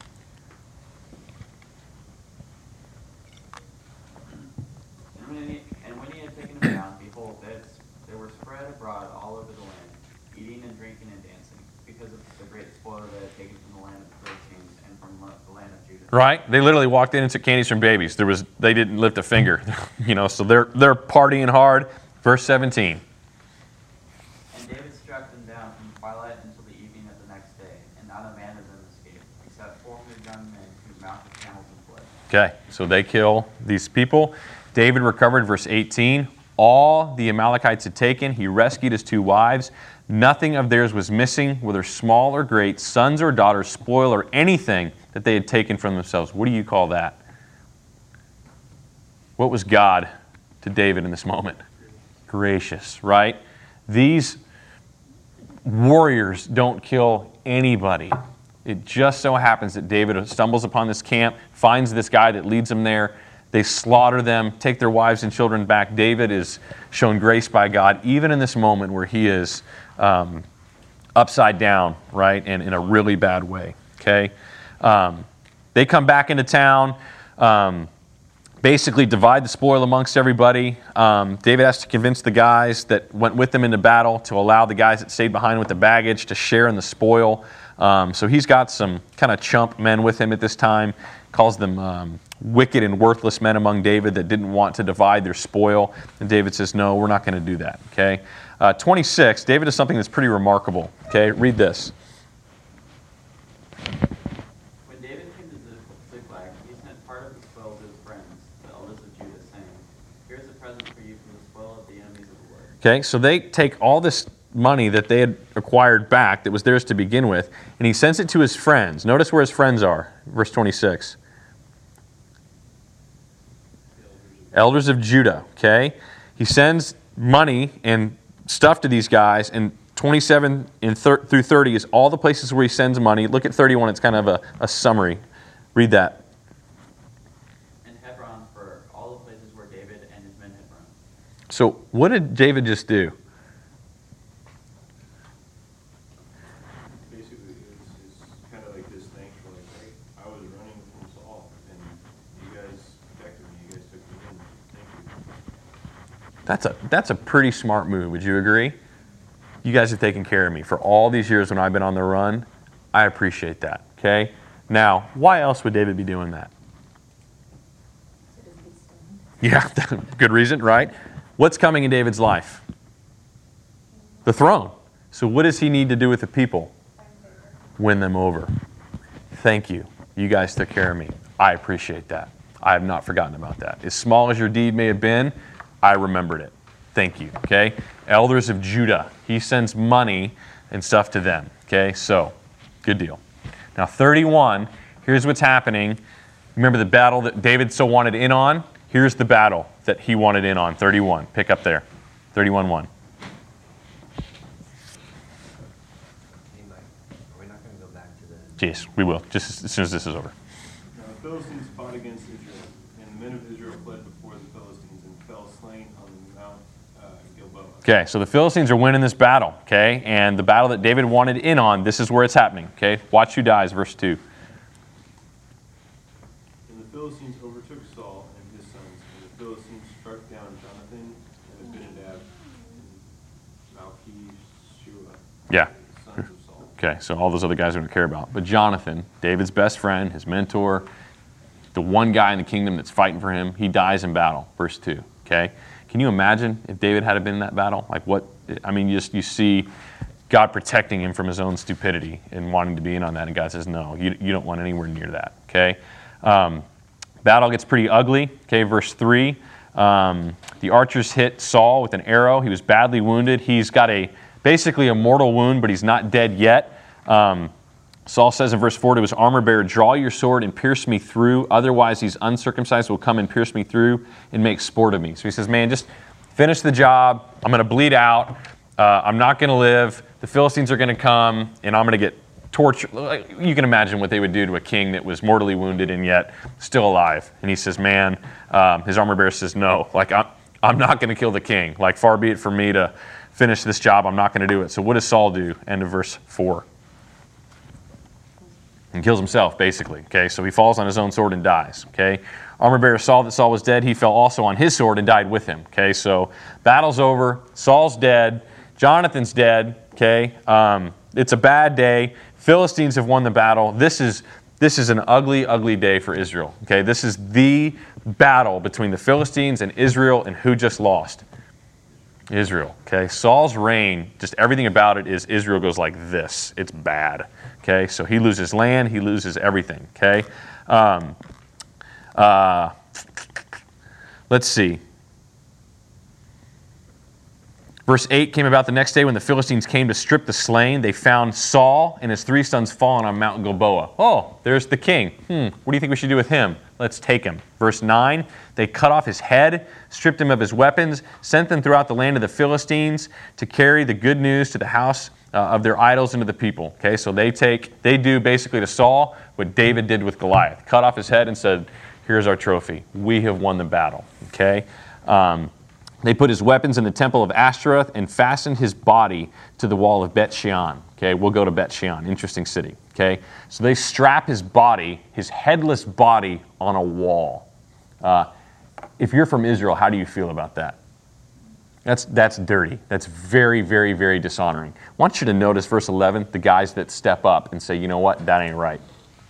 And when he had taken him down, behold, they were spread abroad all over the land, eating and drinking and dancing, because of the great spoil they had taken from the land of the Philistines and from the land of Judah. Right? They literally walked in and took candies from babies. They didn't lift a finger. So they're partying hard. Verse 17. And David struck them down from twilight until the evening of the next day, and not a man of them escaped, except 400 young men who mounted camels and fled. Okay, so they kill these people. David recovered, verse 18. All the Amalekites had taken. He rescued his 2 wives. Nothing of theirs was missing, whether small or great, sons or daughters, spoil, or anything that they had taken from themselves. What do you call that? What was God to David in this moment? Gracious, right? These warriors don't kill anybody. It just so happens that David stumbles upon this camp, finds this guy that leads them there. They slaughter them, take their wives and children back. David is shown grace by God, even in this moment where he is upside down, right, and in a really bad way. Okay, they come back into town, basically divide the spoil amongst everybody. David has to convince the guys that went with them into battle to allow the guys that stayed behind with the baggage to share in the spoil. So he's got some kind of chump men with him at this time, calls them wicked and worthless men among David that didn't want to divide their spoil. And David says, no, we're not going to do that. Okay. 26, David does something that's pretty remarkable. Okay, read this. When David came to Ziklag, he sent part of the spoil to his friends, the elders of Judah, saying, here's a present for you from the spoil of the enemies of the Lord. Okay, so they take all this money that they had acquired back that was theirs to begin with, and he sends it to his friends. Notice where his friends are, verse 26. Elders of Judah, okay? He sends money and stuff to these guys, and 27 through 30 is all the places where he sends money. Look at 31, it's kind of a summary. Read that. And Hebron for all the places where David and his men had run. So what did David just do? Basically, it's kind of like this thankful, like, hey, I was running from Saul, and you guys protected me, you guys took me in. Thank you. That's a pretty smart move, would you agree? You guys have taken care of me for all these years when I've been on the run. I appreciate that, okay? Now, why else would David be doing that? Yeah, good reason, right? What's coming in David's life? The throne. So what does he need to do with the people? Win them over. Thank you. You guys took care of me. I appreciate that. I have not forgotten about that. As small as your deed may have been, I remembered it. Thank you, okay? Elders of Judah. He sends money and stuff to them, okay? So, good deal. Now, 31, here's what's happening. Remember the battle that David so wanted in on? Here's the battle that he wanted in on, 31. Pick up there, 31:1. Are we not going to go back to the... Yes, we will, just as soon as this is over. Now the Philistines fought against Israel, and the men of Israel fled before the Philistines and fell slain on Mount Gilboa. Okay, so the Philistines are winning this battle, okay? And the battle that David wanted in on, this is where it's happening, okay? Watch who dies, verse 2. And the Philistines overtook Saul and his sons, and the Philistines struck down Jonathan and Abinadab and Malchishua, Yeah. the sons of Saul. Okay, so all those other guys we don't care about. But Jonathan, David's best friend, his mentor, the one guy in the kingdom that's fighting for him, he dies in battle, verse 2, okay? Can you imagine if David had been in that battle? Like what, I mean, you see God protecting him from his own stupidity and wanting to be in on that, and God says, no, you don't want anywhere near that, okay? Battle gets pretty ugly, okay, verse 3. The archers hit Saul with an arrow. He was badly wounded. He's got a basically a mortal wound, but he's not dead yet. Saul says in verse 4 to his armor bearer, draw your sword and pierce me through, otherwise these uncircumcised will come and pierce me through and make sport of me. So he says, man, just finish the job. I'm going to bleed out. I'm not going to live. The Philistines are going to come, and I'm going to get tortured. You can imagine what they would do to a king that was mortally wounded and yet still alive. And he says, man, his armor bearer says, no, like I'm not going to kill the king. Like, far be it from me to finish this job. I'm not going to do it. So what does Saul do? End of verse 4. And kills himself, basically. Okay, so he falls on his own sword and dies. Okay, armor bearer saw that Saul was dead. He fell also on his sword and died with him. Okay, so battle's over. Saul's dead. Jonathan's dead. Okay, it's a bad day. Philistines have won the battle. This is an ugly, ugly day for Israel. Okay, this is the battle between the Philistines and Israel, and who just lost? Israel. Okay, Saul's reign, just everything about it is Israel goes like this. It's bad. Okay, so he loses land, he loses everything. Okay, let's see. Verse 8 came about the next day when the Philistines came to strip the slain. They found Saul and his 3 sons fallen on Mount Gilboa. Oh, there's the king. What do you think we should do with him? Let's take him. Verse 9, they cut off his head, stripped him of his weapons, sent them throughout the land of the Philistines to carry the good news to the house of their idols and to the people. Okay, so they do basically to Saul what David did with Goliath. Cut off his head and said, here's our trophy. We have won the battle. Okay. They put his weapons in the temple of Ashtoreth and fastened his body to the wall of Bet Shean. Okay, we'll go to Bet Shean, interesting city. Okay, so they strap his body, his headless body, on a wall. If you're from Israel, how do you feel about that? That's dirty. That's very, very, very dishonoring. I want you to notice verse 11, the guys that step up and say, you know what, that ain't right.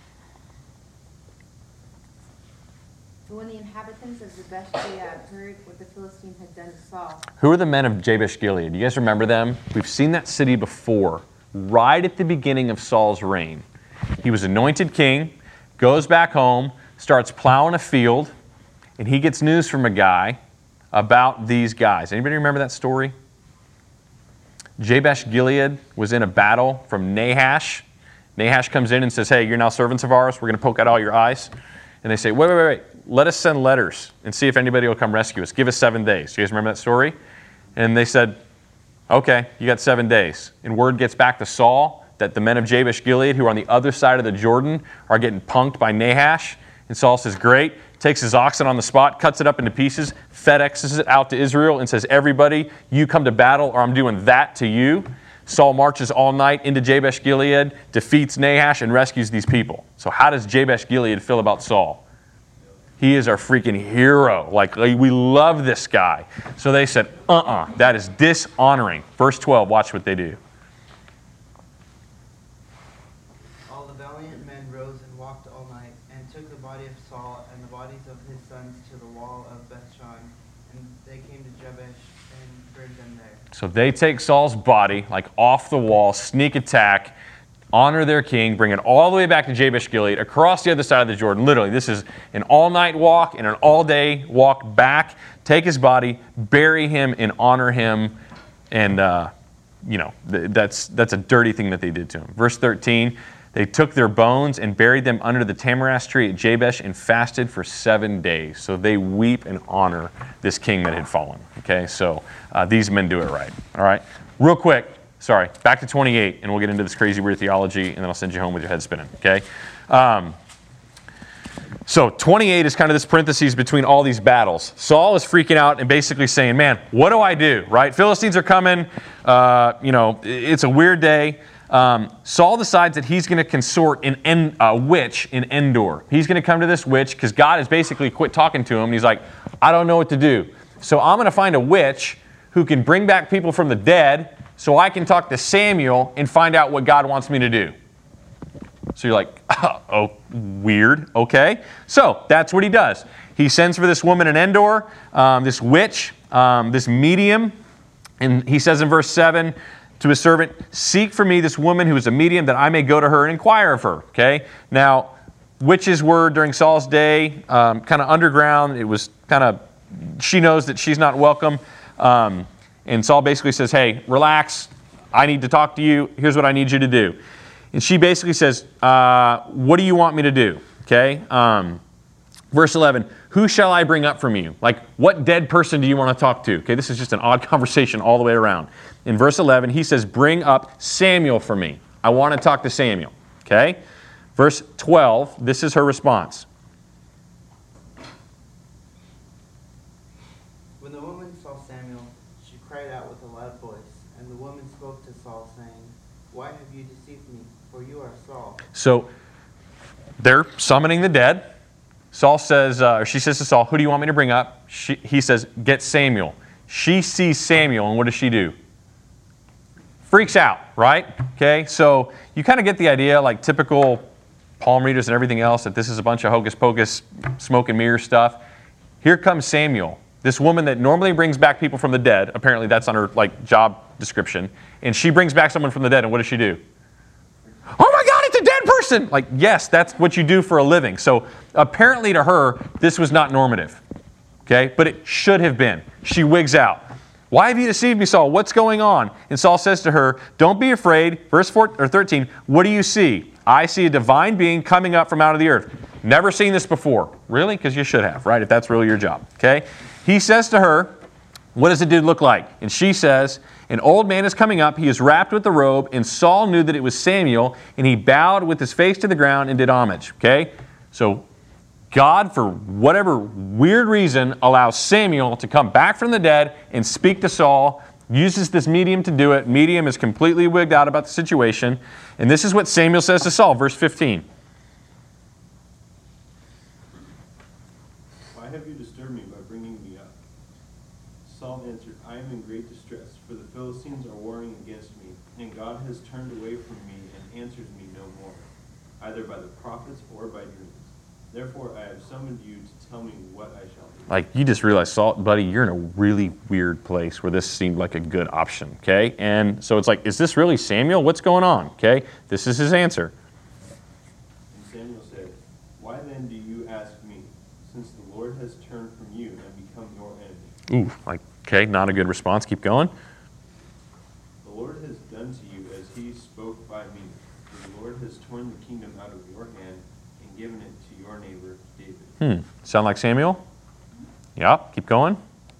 But when the inhabitants of Jabesh Gilead heard what the Philistines had done to Saul. Who are the men of Jabesh Gilead? You guys remember them? We've seen that city before, right at the beginning of Saul's reign. He was anointed king, goes back home, starts plowing a field, and he gets news from a guy about these guys. Anybody remember that story? Jabesh Gilead was in a battle from Nahash. Nahash comes in and says, hey, you're now servants of ours. We're going to poke out all your eyes. And they say, wait. Let us send letters and see if anybody will come rescue us. Give us 7 days. Do you guys remember that story? And they said, okay, you got 7 days. And word gets back to Saul that the men of Jabesh Gilead, who are on the other side of the Jordan, are getting punked by Nahash. And Saul says, great. Takes his oxen on the spot, cuts it up into pieces, FedExes it out to Israel and says, everybody, you come to battle or I'm doing that to you. Saul marches all night into Jabesh Gilead, defeats Nahash, and rescues these people. So how does Jabesh Gilead feel about Saul? He is our freaking hero. Like, we love this guy. So they said, that is dishonoring. Verse 12, watch what they do. All the valiant men rose and walked all night, and took the body of Saul and the bodies of his sons to the wall of Bethshan, and they came to Jabesh and buried them there. So they take Saul's body, like off the wall, sneak attack, honor their king, bring it all the way back to Jabesh Gilead, across the other side of the Jordan. Literally, this is an all-night walk and an all-day walk back. Take his body, bury him, and honor him. And, that's a dirty thing that they did to him. Verse 13, they took their bones and buried them under the tamarisk tree at Jabesh and fasted for 7 days. So they weep and honor this king that had fallen. Okay, so these men do it right. All right, real quick. Sorry, back to 28, and we'll get into this crazy weird theology, and then I'll send you home with your head spinning, okay? So 28 is kind of this parentheses between all these battles. Saul is freaking out and basically saying, man, what do I do, right? Philistines are coming. It's a weird day. Saul decides that he's going to consort a witch in Endor. He's going to come to this witch because God has basically quit talking to him, and he's like, I don't know what to do. So I'm going to find a witch who can bring back people from the dead so I can talk to Samuel and find out what God wants me to do. So you're like, oh, weird, okay. So that's what he does. He sends for this woman in Endor, this witch, this medium, and he says in verse 7 to his servant, seek for me this woman who is a medium that I may go to her and inquire of her, okay. Now, witches were during Saul's day kind of underground. It was kind of, she knows that she's not welcome. And Saul basically says, hey, relax. I need to talk to you. Here's what I need you to do. And she basically says, what do you want me to do? Okay. Verse 11, who shall I bring up from you? Like, what dead person do you want to talk to? Okay, this is just an odd conversation all the way around. In verse 11, he says, bring up Samuel for me. I want to talk to Samuel. Okay. Verse 12, this is her response. When the woman saw Samuel, she cried out with a loud voice, and the woman spoke to Saul, saying, why have you deceived me? For you are Saul. So they're summoning the dead. Saul says, or she says to Saul, who do you want me to bring up? He says, get Samuel. She sees Samuel, and what does she do? Freaks out, right? Okay, so you kind of get the idea, like typical palm readers and everything else, that this is a bunch of hocus pocus, smoke and mirror stuff. Here comes Samuel, this woman that normally brings back people from the dead. Apparently that's on her job description. And she brings back someone from the dead, and what does she do? Oh my God, it's a dead person! Yes, that's what you do for a living. So apparently to her, this was not normative. Okay, but it should have been. She wigs out. Why have you deceived me, Saul? What's going on? And Saul says to her, don't be afraid. Verse 13, what do you see? I see a divine being coming up from out of the earth. Never seen this before. Really? Because you should have, right? If that's really your job. Okay? He says to her, what does the dude look like? And she says, an old man is coming up. He is wrapped with the robe. And Saul knew that it was Samuel. And he bowed with his face to the ground and did homage. Okay? So God, for whatever weird reason, allows Samuel to come back from the dead and speak to Saul, uses this medium to do it. Medium is completely wigged out about the situation. And this is what Samuel says to Saul, verse 15. Why have you disturbed me by bringing me up? Saul answered, I am in great distress, for the Philistines are warring against me, and God has turned away from me and answers me no more, either by the prophets or by dreams. Therefore, I have summoned you to tell me what I shall do. You just realized, Saul, buddy, you're in a really weird place where this seemed like a good option, okay? And so it's is this really Samuel? What's going on, okay? This is his answer. And Samuel said, why then do you ask me, since the Lord has turned from you and become your enemy? Ooh, okay, not a good response. Keep going. The Lord has done to you as he spoke by me. For the Lord has torn the kingdom out of your hand and given it to your neighbor David. Sound like Samuel? Yeah, keep going.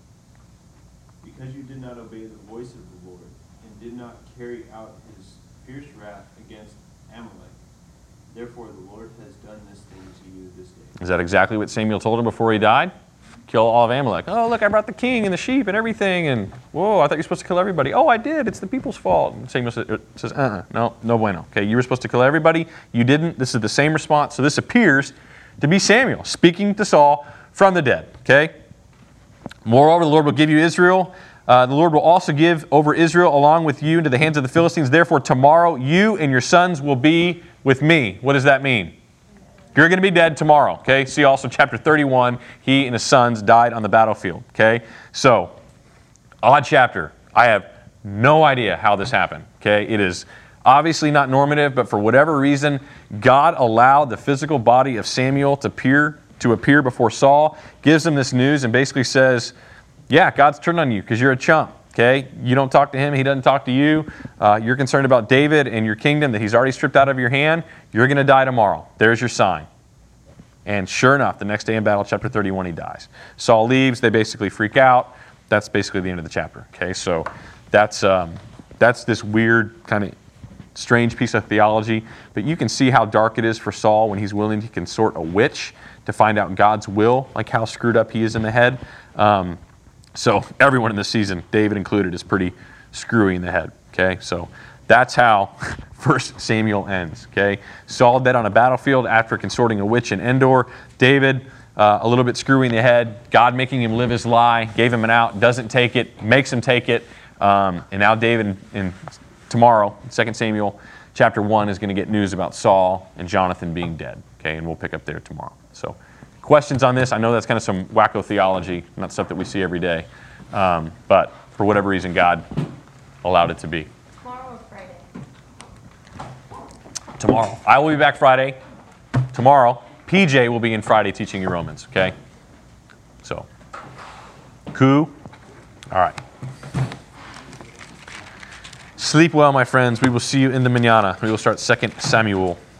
Because you did not obey the voice of the Lord and did not carry out his fierce wrath against Amalek. Therefore the Lord has done this thing to you this day. Is that exactly what Samuel told him before he died? Kill all of Amalek. Oh, look, I brought the king and the sheep and everything. And whoa, I thought you were supposed to kill everybody. Oh, I did. It's the people's fault. And Samuel says, no bueno. Okay, you were supposed to kill everybody. You didn't. This is the same response. So this appears to be Samuel speaking to Saul from the dead. Okay. Moreover, the Lord will give you Israel. The Lord will also give over Israel along with you into the hands of the Philistines. Therefore, tomorrow you and your sons will be with me. What does that mean? You're going to be dead tomorrow. Okay. See also chapter 31. He and his sons died on the battlefield. Okay. So, odd chapter. I have no idea how this happened. Okay. It is obviously not normative, but for whatever reason, God allowed the physical body of Samuel to appear before Saul, gives him this news, and basically says, yeah, God's turned on you because you're a chump. Okay, you don't talk to him, he doesn't talk to you. You're concerned about David and your kingdom that he's already stripped out of your hand. You're going to die tomorrow. There's your sign. And sure enough, the next day in battle, chapter 31, he dies. Saul leaves. They basically freak out. That's basically the end of the chapter. Okay, so that's this weird kind of strange piece of theology. But you can see how dark it is for Saul when he's willing to consort a witch to find out God's will, like how screwed up he is in the head. So everyone in this season, David included, is pretty screwy in the head. Okay, so that's how 1 Samuel ends. Okay, Saul dead on a battlefield after consorting a witch in Endor. David a little bit screwy in the head. God making him live his lie, gave him an out, doesn't take it, makes him take it. And now David, in tomorrow, 2 Samuel chapter 1, is going to get news about Saul and Jonathan being dead. Okay, and we'll pick up there tomorrow. So, questions on this? I know that's kind of some wacko theology, not stuff that we see every day. But for whatever reason, God allowed it to be. Tomorrow or Friday? Tomorrow. I will be back Friday. Tomorrow, PJ will be in Friday teaching you Romans. Okay? So, cool. All right. Sleep well, my friends. We will see you in the manana. We will start 2 Samuel.